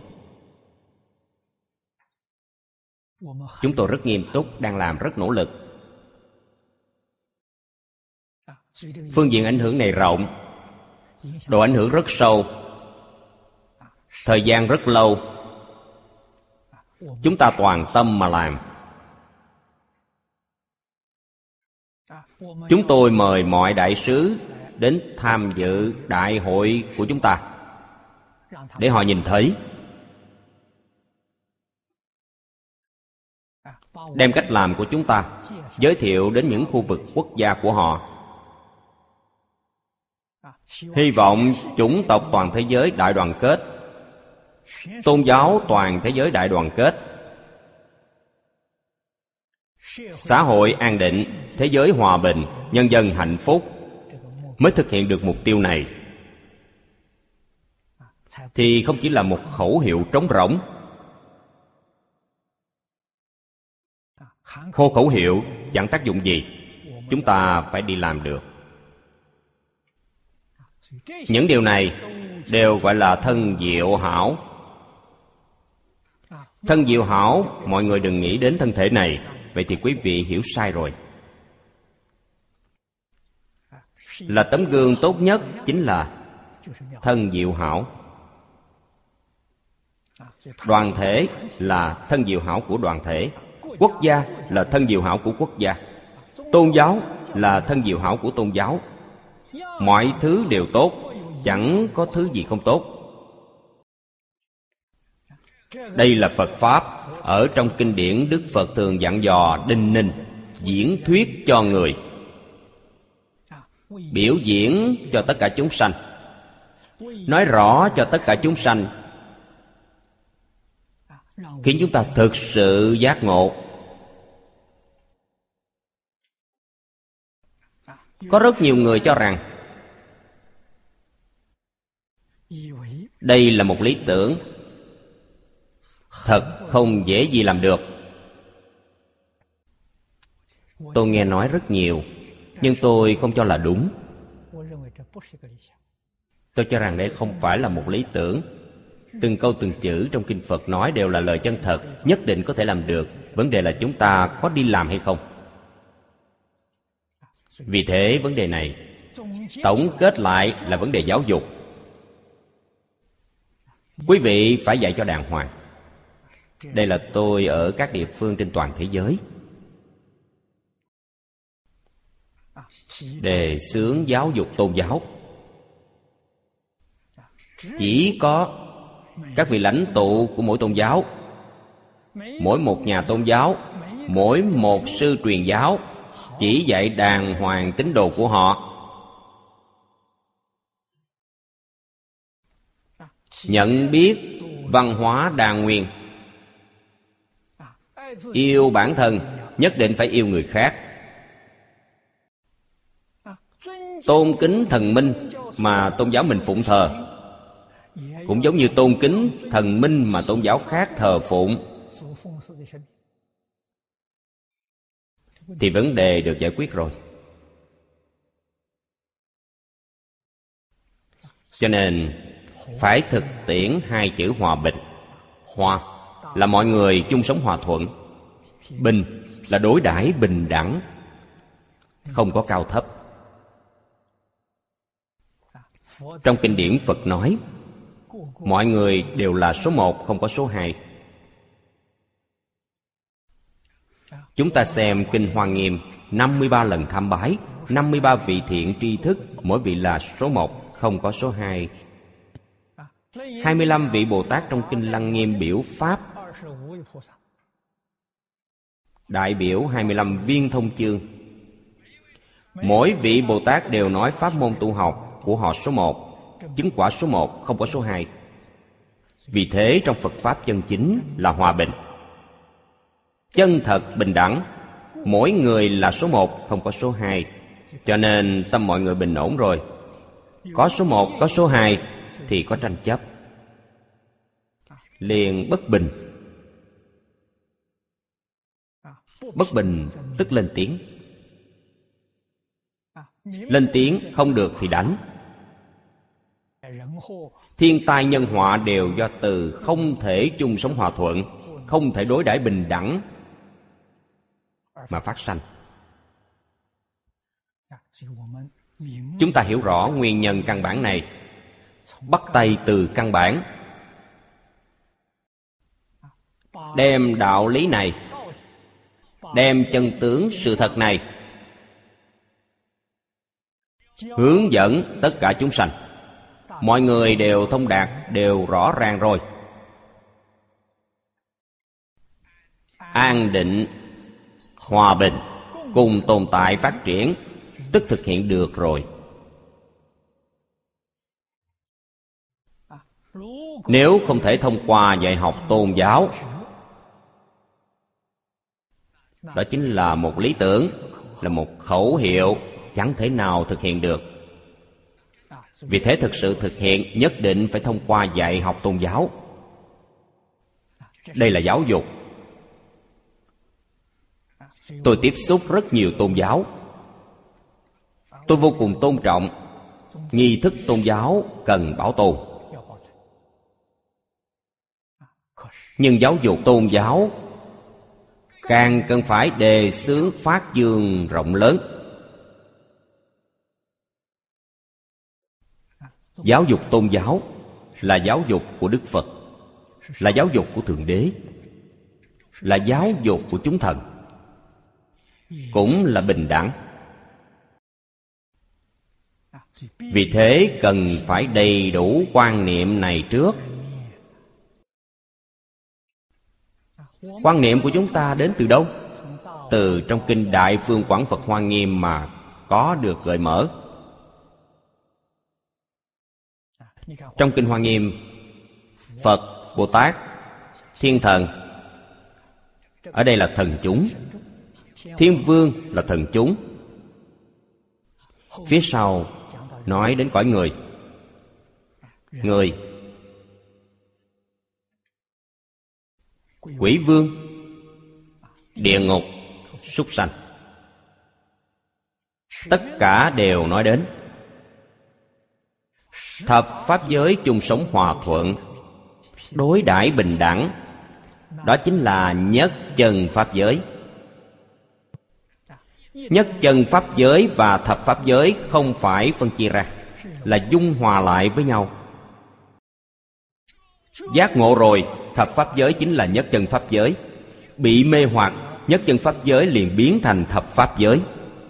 Chúng tôi rất nghiêm túc, đang làm rất nỗ lực. Phương diện ảnh hưởng này rộng, độ ảnh hưởng rất sâu, thời gian rất lâu. Chúng ta toàn tâm mà làm. Chúng tôi mời mọi đại sứ đến tham dự đại hội của chúng ta, để họ nhìn thấy, đem cách làm của chúng ta giới thiệu đến những khu vực quốc gia của họ. Hy vọng chủng tộc toàn thế giới đại đoàn kết, tôn giáo toàn thế giới đại đoàn kết, xã hội an định, thế giới hòa bình, nhân dân hạnh phúc, mới thực hiện được mục tiêu này. Thì không chỉ là một khẩu hiệu trống rỗng. Khô khẩu hiệu chẳng tác dụng gì, chúng ta phải đi làm được. Những điều này đều gọi là thân diệu hảo. Thân diệu hảo, mọi người đừng nghĩ đến thân thể này, vậy thì quý vị hiểu sai rồi. Là tấm gương tốt nhất chính là thân diệu hảo. Đoàn thể là thân diệu hảo của đoàn thể, quốc gia là thân diệu hảo của quốc gia, tôn giáo là thân diệu hảo của tôn giáo. Mọi thứ đều tốt, chẳng có thứ gì không tốt. Đây là Phật Pháp. Ở trong kinh điển, Đức Phật thường dặn dò đinh ninh, diễn thuyết cho người, biểu diễn cho tất cả chúng sanh, nói rõ cho tất cả chúng sanh, khiến chúng ta thực sự giác ngộ. Có rất nhiều người cho rằng Đây là một lý tưởng thật không dễ gì làm được. Tôi nghe nói rất nhiều, nhưng tôi không cho là đúng. Tôi cho rằng đây không phải là một lý tưởng. Từng câu từng chữ trong kinh Phật nói đều là lời chân thật, nhất định có thể làm được. Vấn đề là chúng ta có đi làm hay không. Vì thế vấn đề này tổng kết lại là vấn đề giáo dục. Quý vị phải dạy cho đàng hoàng. Đây là tôi ở các địa phương trên toàn thế giới đề xướng giáo dục tôn giáo. Chỉ có các vị lãnh tụ của mỗi tôn giáo, mỗi một nhà tôn giáo, mỗi một sư truyền giáo chỉ dạy đàng hoàng tín đồ của họ, nhận biết văn hóa đàng nguyên, yêu bản thân, nhất định phải yêu người khác, tôn kính thần minh mà tôn giáo mình phụng thờ, cũng giống như tôn kính thần minh mà tôn giáo khác thờ phụng, thì vấn đề được giải quyết rồi. Cho nên phải thực tiễn hai chữ hòa bình. Hòa là mọi người chung sống hòa thuận, bình là đối đãi bình đẳng, không có cao thấp. Trong kinh điển Phật nói mọi người đều là số một, không có số hai. Chúng ta xem kinh Hoa Nghiêm, 53 lần tham bái, 53 vị thiện tri thức, mỗi vị là số một, không có số hai. 25 vị Bồ Tát trong kinh Lăng Nghiêm biểu Pháp, đại biểu 25 viên thông chương. Mỗi vị Bồ Tát đều nói pháp môn tu học của họ số một, chứng quả số một, không có số hai. Vì thế trong Phật Pháp chân chính là hòa bình, chân thật bình đẳng, mỗi người là số một, không có số hai. Cho nên tâm mọi người bình ổn rồi. Có số một, có số hai thì có tranh chấp, liền bất bình. Bất bình tức lên tiếng. Lên tiếng không được thì đánh. Thiên tai nhân họa đều do từ không thể chung sống hòa thuận, không thể đối đãi bình đẳng mà phát sanh. Chúng ta hiểu rõ nguyên nhân căn bản này, bắt tay từ căn bản, đem đạo lý này, đem chân tướng sự thật này hướng dẫn tất cả chúng sanh. Mọi người đều thông đạt, đều rõ ràng rồi. An định, hòa bình, cùng tồn tại phát triển, tức thực hiện được rồi. Nếu không thể thông qua dạy học tôn giáo, đó chính là một lý tưởng, là một khẩu hiệu, chẳng thể nào thực hiện được. Vì thế thực sự thực hiện nhất định phải thông qua dạy học tôn giáo. Đây là giáo dục. Tôi tiếp xúc rất nhiều tôn giáo. Tôi vô cùng tôn trọng. Nghi thức tôn giáo cần bảo tồn. Nhưng giáo dục tôn giáo càng cần phải đề xướng phát dương rộng lớn. Giáo dục tôn giáo là giáo dục của Đức Phật, là giáo dục của Thượng Đế, là giáo dục của chúng thần, cũng là bình đẳng. Vì thế cần phải đầy đủ quan niệm này trước. Quan niệm của chúng ta đến từ đâu? Từ trong kinh Đại Phương Quảng Phật Hoa Nghiêm mà có được gợi mở. Trong kinh Hoa Nghiêm, Phật, Bồ Tát, Thiên Thần, ở đây là thần chúng, Thiên Vương là thần chúng. Phía sau nói đến cõi người. người, quỷ vương, địa ngục, súc sanh. Tất cả đều nói đến thập pháp giới chung sống hòa thuận, đối đãi bình đẳng. Đó chính là nhất chân pháp giới. Nhất chân pháp giới và thập pháp giới không phải phân chia ra, là dung hòa lại với nhau. Giác ngộ rồi, thập pháp giới chính là nhất chân pháp giới. Bị mê hoặc, nhất chân pháp giới liền biến thành thập pháp giới.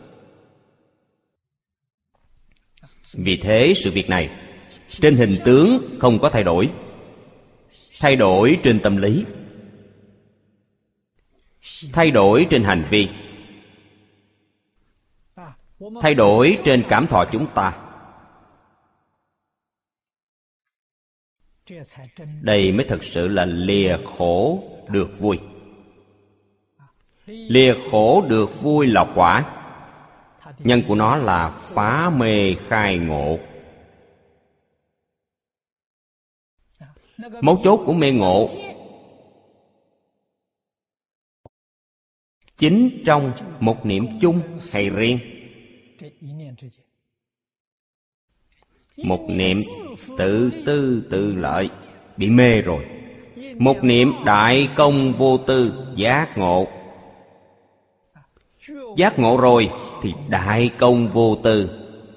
Vì thế sự việc này trên hình tướng không có thay đổi, thay đổi trên tâm lý, thay đổi trên hành vi, thay đổi trên cảm thọ chúng ta. Đây mới thực sự là lìa khổ được vui. Lìa khổ được vui là quả. Nhân của nó là phá mê khai ngộ. Mấu chốt của mê ngộ chính trong một niệm chung hay riêng. Một niệm tự tư tự lợi, bị mê rồi. Một niệm đại công vô tư, giác ngộ. Giác ngộ rồi thì đại công vô tư.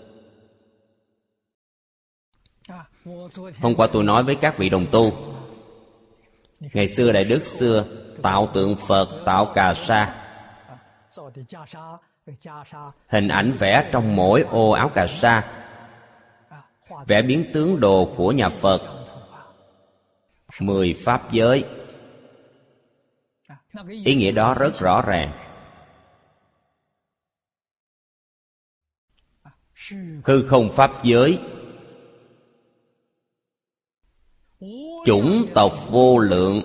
Hôm qua tôi nói với các vị đồng tu, ngày xưa Đại Đức xưa tạo tượng Phật, tạo cà sa, hình ảnh vẽ trong mỗi ô áo cà sa, vẽ biến tướng đồ của nhà Phật, 10 pháp giới. Ý nghĩa đó rất rõ ràng. Hư không pháp giới, chủng tộc vô lượng,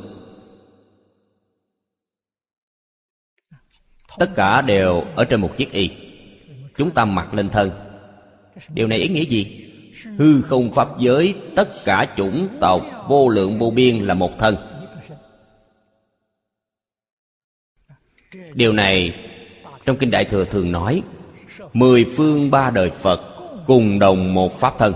tất cả đều ở trên một chiếc y, chúng ta mặc lên thân. Điều này ý nghĩa gì? Hư không pháp giới, tất cả chủng tộc vô lượng vô biên là một thân. Điều này trong Kinh Đại Thừa thường nói 10 phương 3 đời Phật cùng đồng một pháp thân.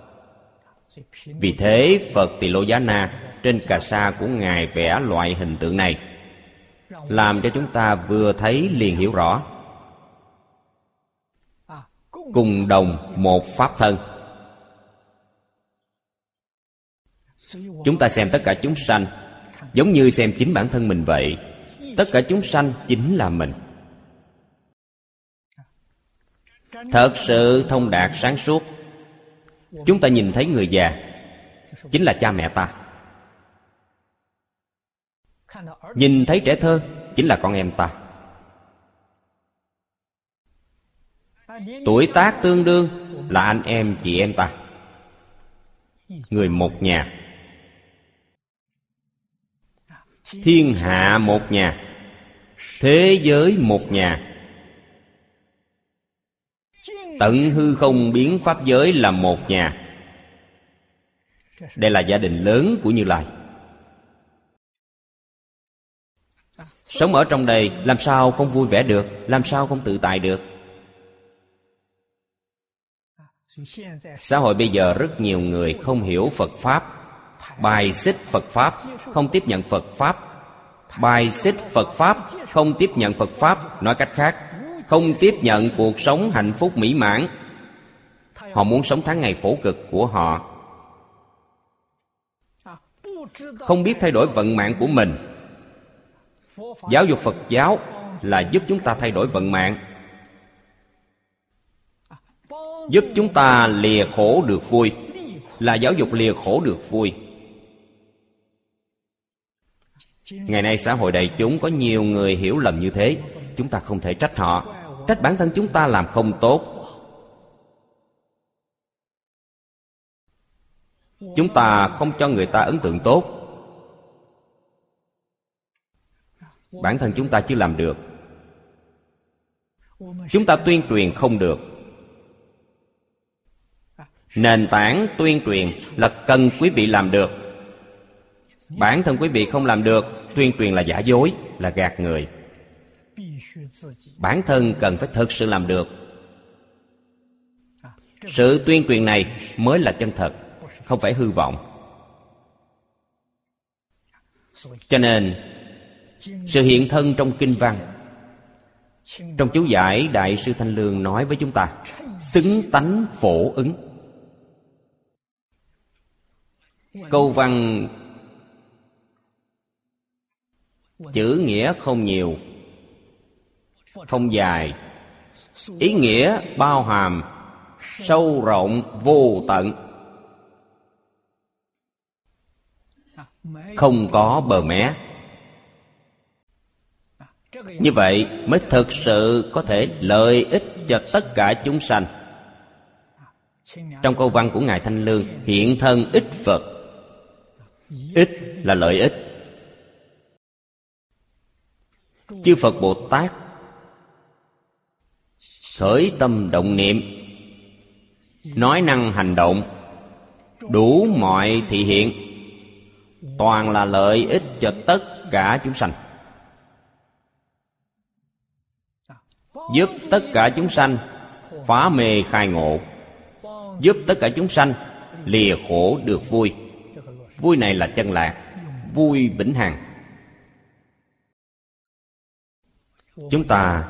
Vì thế Phật Tỳ Lô Giá Na trên cà sa của Ngài vẽ loại hình tượng này, làm cho chúng ta vừa thấy liền hiểu rõ. Cùng đồng một pháp thân. Chúng ta xem tất cả chúng sanh giống như xem chính bản thân mình vậy. Tất cả chúng sanh chính là mình. Thật sự thông đạt sáng suốt. Chúng ta nhìn thấy người già chính là cha mẹ ta. Nhìn thấy trẻ thơ chính là con em ta. Tuổi tác tương đương là anh em chị em ta. Người một nhà. Thiên hạ một nhà. Thế giới một nhà. Tận hư không biến pháp giới là một nhà. Đây là gia đình lớn của Như Lai. Sống ở trong đây làm sao không vui vẻ được, làm sao không tự tại được. Xã hội bây giờ rất nhiều người không hiểu Phật Pháp, bài xích Phật Pháp, không tiếp nhận Phật Pháp. Bài xích Phật Pháp, không tiếp nhận Phật Pháp. Nói cách khác, không tiếp nhận cuộc sống hạnh phúc mỹ mãn. Họ muốn sống tháng ngày khổ cực của họ. Không biết thay đổi vận mạng của mình. Giáo dục Phật giáo là giúp chúng ta thay đổi vận mạng, giúp chúng ta lìa khổ được vui, là giáo dục lìa khổ được vui. Ngày nay xã hội đại chúng có nhiều người hiểu lầm như thế. Chúng ta không thể trách họ. Trách bản thân chúng ta làm không tốt. Chúng ta không cho người ta ấn tượng tốt. Bản thân chúng ta chưa làm được. Chúng ta tuyên truyền không được. Nền tảng tuyên truyền là cần quý vị làm được. Bản thân quý vị không làm được, tuyên truyền là giả dối, là gạt người. Bản thân cần phải thực sự làm được. Sự tuyên truyền này mới là chân thật, không phải hư vọng. Cho nên sự hiện thân trong kinh văn, trong chú giải Đại sư Thanh Lương nói với chúng ta: xứng tánh phổ ứng. Câu văn chữ nghĩa không nhiều, không dài, ý nghĩa bao hàm, sâu rộng vô tận, không có bờ mé. Như vậy mới thực sự có thể lợi ích cho tất cả chúng sanh. Trong câu văn của Ngài Thanh Lương, hiện thân ích Phật. Ích là lợi ích. Chư Phật Bồ Tát khởi tâm động niệm, nói năng hành động, đủ mọi thị hiện, toàn là lợi ích cho tất cả chúng sanh. Giúp tất cả chúng sanh phá mê khai ngộ, giúp tất cả chúng sanh lìa khổ được vui. Vui này là chân lạc, vui vĩnh hằng. Chúng ta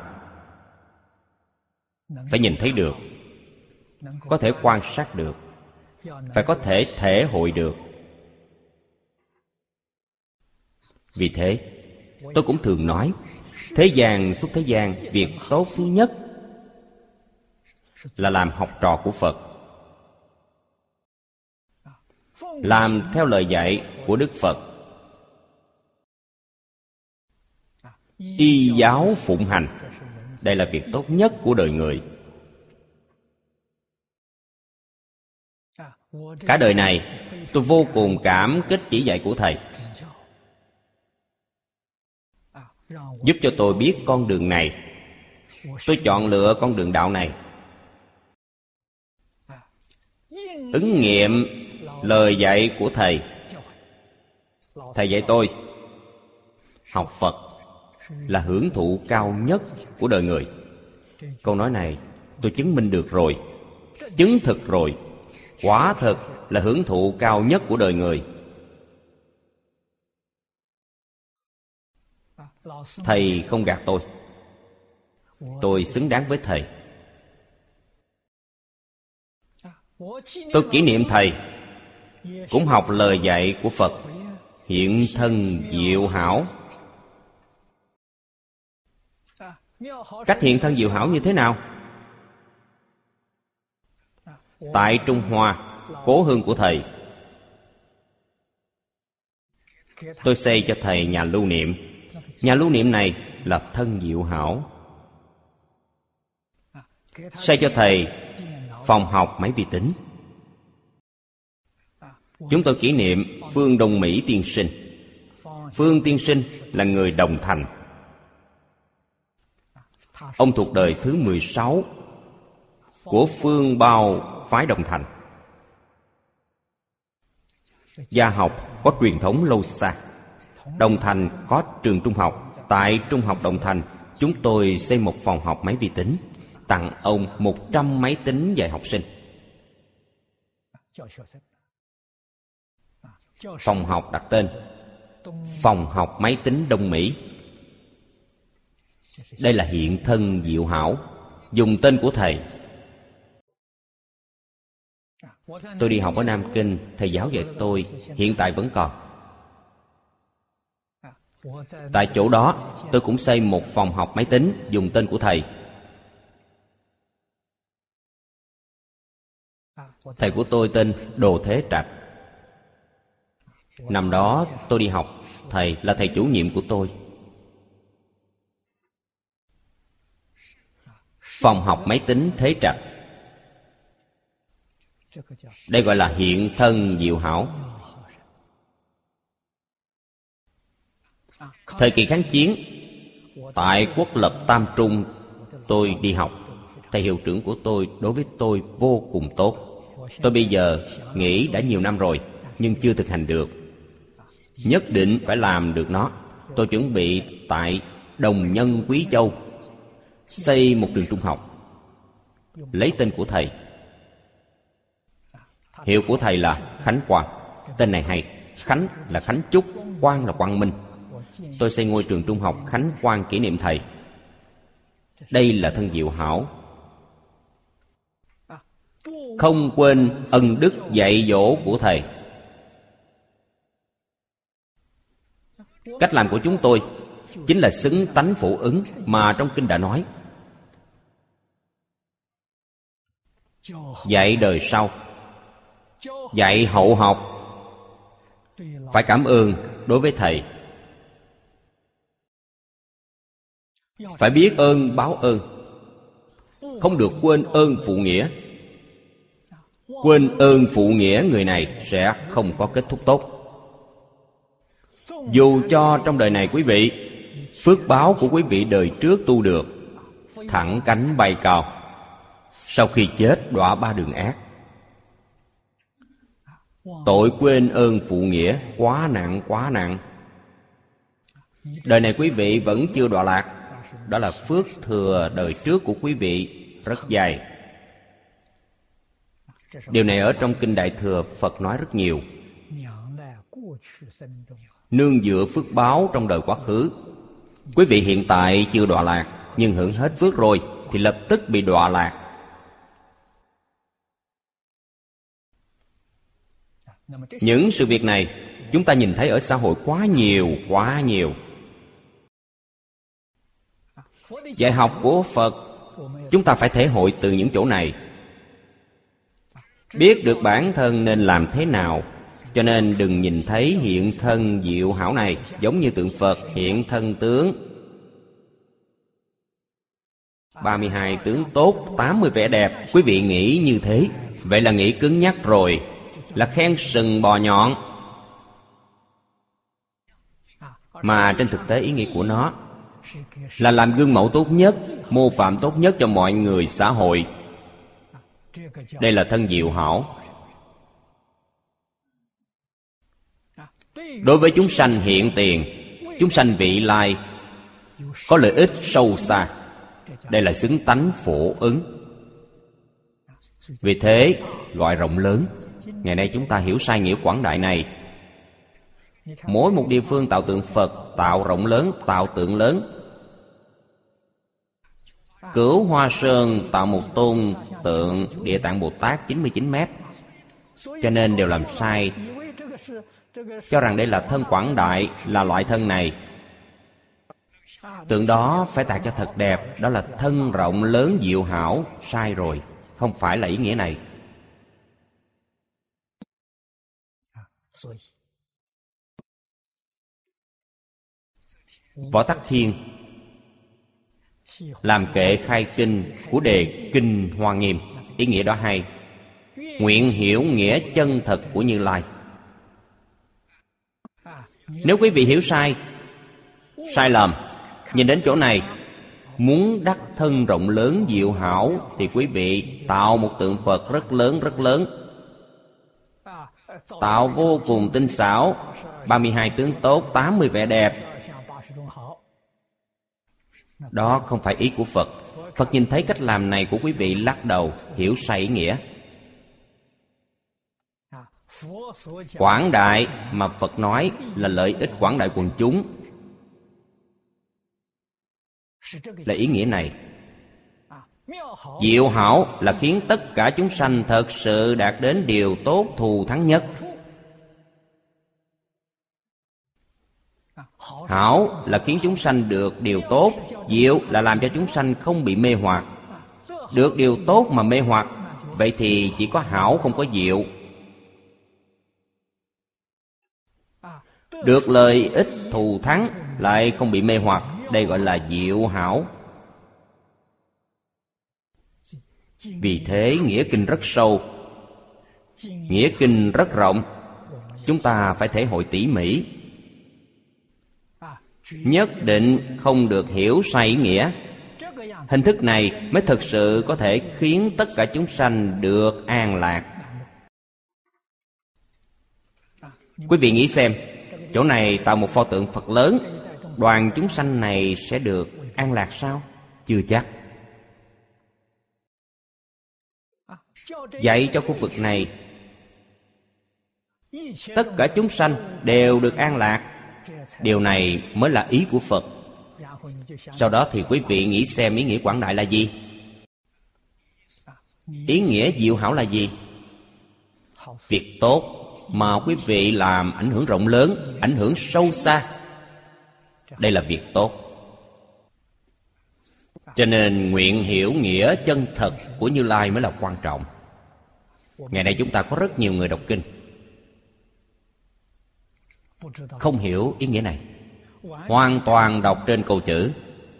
phải nhìn thấy được, có thể quan sát được, phải có thể thể hội được. Vì thế tôi cũng thường nói, thế gian xuất thế gian, việc tốt nhất là làm học trò của Phật, làm theo lời dạy của Đức Phật, y giáo phụng hành. Đây là việc tốt nhất của đời người. Cả đời này tôi vô cùng cảm kích chỉ dạy của Thầy, giúp cho tôi biết con đường này. Tôi chọn lựa con đường đạo này, ứng nghiệm lời dạy của Thầy. Thầy dạy tôi, học Phật là hưởng thụ cao nhất của đời người. Câu nói này tôi chứng minh được rồi, chứng thực rồi. Quả thực là hưởng thụ cao nhất của đời người. Thầy không gạt tôi xứng đáng với Thầy. Tôi kỷ niệm Thầy, cũng học lời dạy của Phật, hiện thân diệu hảo. Cách hiện thân diệu hảo như thế nào? Tại Trung Hoa, cố hương của Thầy, tôi xây cho Thầy nhà lưu niệm. Nhà lưu niệm này là thân diệu hảo. Xây cho Thầy phòng học máy vi tính. Chúng tôi kỷ niệm Phương Đông Mỹ tiên sinh. Phương tiên sinh là người Đồng Thành. Ông thuộc đời thứ 16 của Phương Bao phái Đồng Thành. Gia học có truyền thống lâu xa. Đồng Thành có trường trung học. Tại Trung học Đồng Thành, chúng tôi xây một phòng học máy vi tính, tặng ông 100 máy tính dạy học sinh. Phòng học đặt tên Phòng học máy tính Đông Mỹ. Đây là hiện thân diệu hảo, dùng tên của Thầy. Tôi đi học ở Nam Kinh, thầy giáo dạy tôi hiện tại vẫn còn. Tại chỗ đó tôi cũng xây một phòng học máy tính dùng tên của Thầy. Thầy của tôi tên Đồ Thế Trạch. Năm đó tôi đi học, Thầy là thầy chủ nhiệm của tôi. Phòng học máy tính Thế Trạch. Đây gọi là hiện thân diệu hảo. Thời kỳ kháng chiến, tại Quốc lập Tam Trung, tôi đi học. Thầy hiệu trưởng của tôi đối với tôi vô cùng tốt. Tôi bây giờ nghĩ đã nhiều năm rồi, nhưng chưa thực hành được. Nhất định phải làm được nó. Tôi chuẩn bị tại Đồng Nhân Quý Châu xây một trường trung học, lấy tên của thầy. Hiệu của thầy là Khánh Quang. Tên này hay. Khánh là Khánh Chúc, Quang là Quang Minh. Tôi xây ngôi trường trung học Khánh Quang kỷ niệm thầy. Đây là thân diệu hảo, không quên ân đức dạy dỗ của thầy. Cách làm của chúng tôi chính là xứng tánh phổ ứng mà trong kinh đã nói. Dạy đời sau, dạy hậu học, phải cảm ơn đối với thầy, phải biết ơn báo ơn, không được quên ơn phụ nghĩa. Quên ơn phụ nghĩa người này sẽ không có kết thúc tốt. Dù cho trong đời này quý vị, phước báo của quý vị đời trước tu được, thẳng cánh bay cao, sau khi chết đọa ba đường ác. Tội quên ơn phụ nghĩa quá nặng, quá nặng. Đời này quý vị vẫn chưa đọa lạc, đó là phước thừa đời trước của quý vị rất dài. Điều này ở trong Kinh Đại Thừa Phật nói rất nhiều. Nương dựa phước báo trong đời quá khứ. Quý vị hiện tại chưa đọa lạc, nhưng hưởng hết phước rồi thì lập tức bị đọa lạc. Những sự việc này chúng ta nhìn thấy ở xã hội quá nhiều, quá nhiều. Dạy học của Phật chúng ta phải thể hội từ những chỗ này, biết được bản thân nên làm thế nào. Cho nên đừng nhìn thấy hiện thân diệu hảo này giống như tượng Phật hiện thân tướng, 32 tướng tốt, 80 vẻ đẹp. Quý vị nghĩ như thế, vậy là nghĩ cứng nhắc rồi, là khen sừng bò nhọn. Mà trên thực tế ý nghĩa của nó là làm gương mẫu tốt nhất, mô phạm tốt nhất cho mọi người xã hội. Đây là thân diệu hảo. Đối với chúng sanh hiện tiền, chúng sanh vị lai, có lợi ích sâu xa. Đây là xứng tánh phổ ứng. Vì thế, loại rộng lớn, ngày nay chúng ta hiểu sai nghĩa quảng đại này. Mỗi một địa phương tạo tượng Phật, tạo rộng lớn, tạo tượng lớn. Cửu Hoa Sơn tạo một tôn tượng Địa Tạng Bồ Tát 99 mét. Cho nên đều làm sai, cho rằng đây là thân quảng đại, là loại thân này. Tượng đó phải tạc cho thật đẹp, đó là thân rộng lớn diệu hảo. Sai rồi, không phải là ý nghĩa này. Võ Tắc Thiên làm kệ khai kinh của đề Kinh Hoa Nghiêm. Ý nghĩa đó hay. Nguyện hiểu nghĩa chân thật của Như Lai. Nếu quý vị hiểu sai, sai lầm, nhìn đến chỗ này, muốn đắc thân rộng lớn diệu hảo thì quý vị tạo một tượng Phật rất lớn, rất lớn, tạo vô cùng tinh xảo, 32 tướng tốt, 80 vẻ đẹp. Đó không phải ý của Phật. Phật nhìn thấy cách làm này của quý vị lắc đầu, hiểu sai ý nghĩa. Quảng đại mà Phật nói là lợi ích quảng đại quần chúng, là ý nghĩa này. Diệu hảo là khiến tất cả chúng sanh thật sự đạt đến điều tốt thù thắng nhất. Hảo là khiến chúng sanh được điều tốt. Diệu là làm cho chúng sanh không bị mê hoặc. Được điều tốt mà mê hoặc, vậy thì chỉ có hảo không có diệu. Được lợi ích thù thắng lại không bị mê hoặc, đây gọi là diệu hảo. Vì thế nghĩa kinh rất sâu, nghĩa kinh rất rộng. Chúng ta phải thể hội tỉ mỉ, nhất định không được hiểu sai ý nghĩa. Hình thức này mới thực sự có thể khiến tất cả chúng sanh được an lạc. Quý vị nghĩ xem, chỗ này tạo một pho tượng Phật lớn, đoàn chúng sanh này sẽ được an lạc sao? Chưa chắc. Dạy cho khu vực này tất cả chúng sanh đều được an lạc, điều này mới là ý của Phật. Sau đó thì quý vị nghĩ xem ý nghĩa quảng đại là gì? Ý nghĩa diệu hảo là gì? Việc tốt mà quý vị làm ảnh hưởng rộng lớn, ảnh hưởng sâu xa, đây là việc tốt. Cho nên nguyện hiểu nghĩa chân thật của Như Lai mới là quan trọng. Ngày nay chúng ta có rất nhiều người đọc kinh không hiểu ý nghĩa này, hoàn toàn đọc trên câu chữ.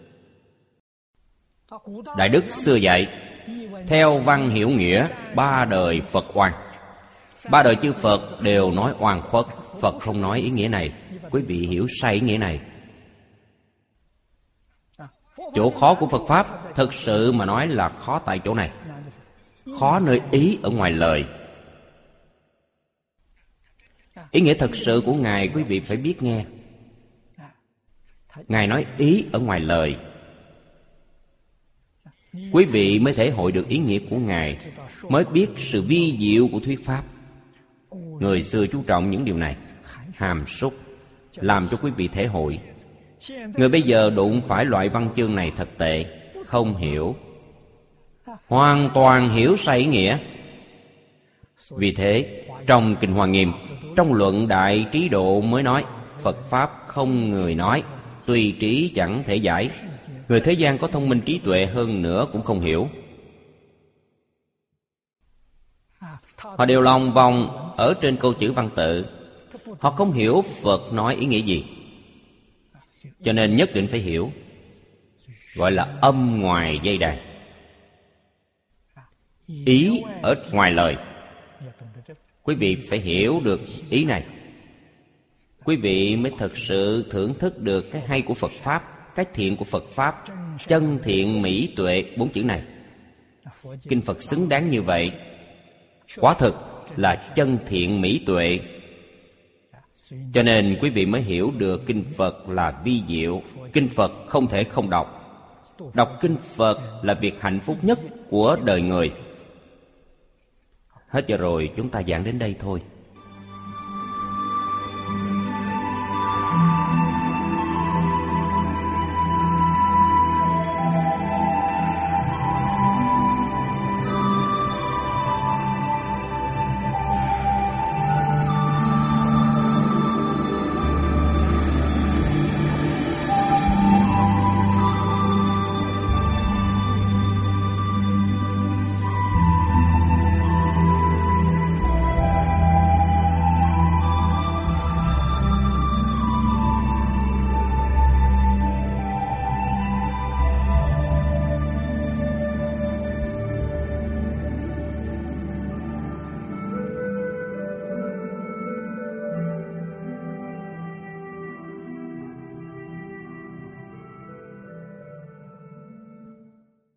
Đại Đức xưa dạy, theo văn hiểu nghĩa, ba đời Phật oan. Ba đời chư Phật đều nói oan khuất, Phật không nói ý nghĩa này. Quý vị hiểu sai ý nghĩa này. Chỗ khó của Phật Pháp, thực sự mà nói là khó tại chỗ này. Khó nơi ý ở ngoài lời. Ý nghĩa thật sự của Ngài quý vị phải biết nghe. Ngài nói ý ở ngoài lời, quý vị mới thể hội được ý nghĩa của Ngài, mới biết sự vi diệu của thuyết Pháp. Người xưa chú trọng những điều này, hàm súc, làm cho quý vị thể hội. Người bây giờ đụng phải loại văn chương này thật tệ, không hiểu, hoàn toàn hiểu sai ý nghĩa. Vì thế, trong Kinh Hoa Nghiêm, trong luận Đại Trí Độ mới nói, Phật Pháp không người nói, tùy trí chẳng thể giải. Người thế gian có thông minh trí tuệ hơn nữa cũng không hiểu. Họ đều lòng vòng ở trên câu chữ văn tự, họ không hiểu Phật nói ý nghĩa gì. Cho nên nhất định phải hiểu, gọi là âm ngoài dây đàn. Ý ở ngoài lời, quý vị phải hiểu được ý này, quý vị mới thực sự thưởng thức được cái hay của Phật Pháp, cái thiện của Phật Pháp. Chân thiện mỹ tuệ, 4 chữ này, Kinh Phật xứng đáng như vậy. Quả thực là chân thiện mỹ tuệ. Cho nên quý vị mới hiểu được Kinh Phật là vi diệu. Kinh Phật không thể không đọc. Đọc Kinh Phật là việc hạnh phúc nhất của đời người. Hết giờ rồi, chúng ta giảng đến đây thôi.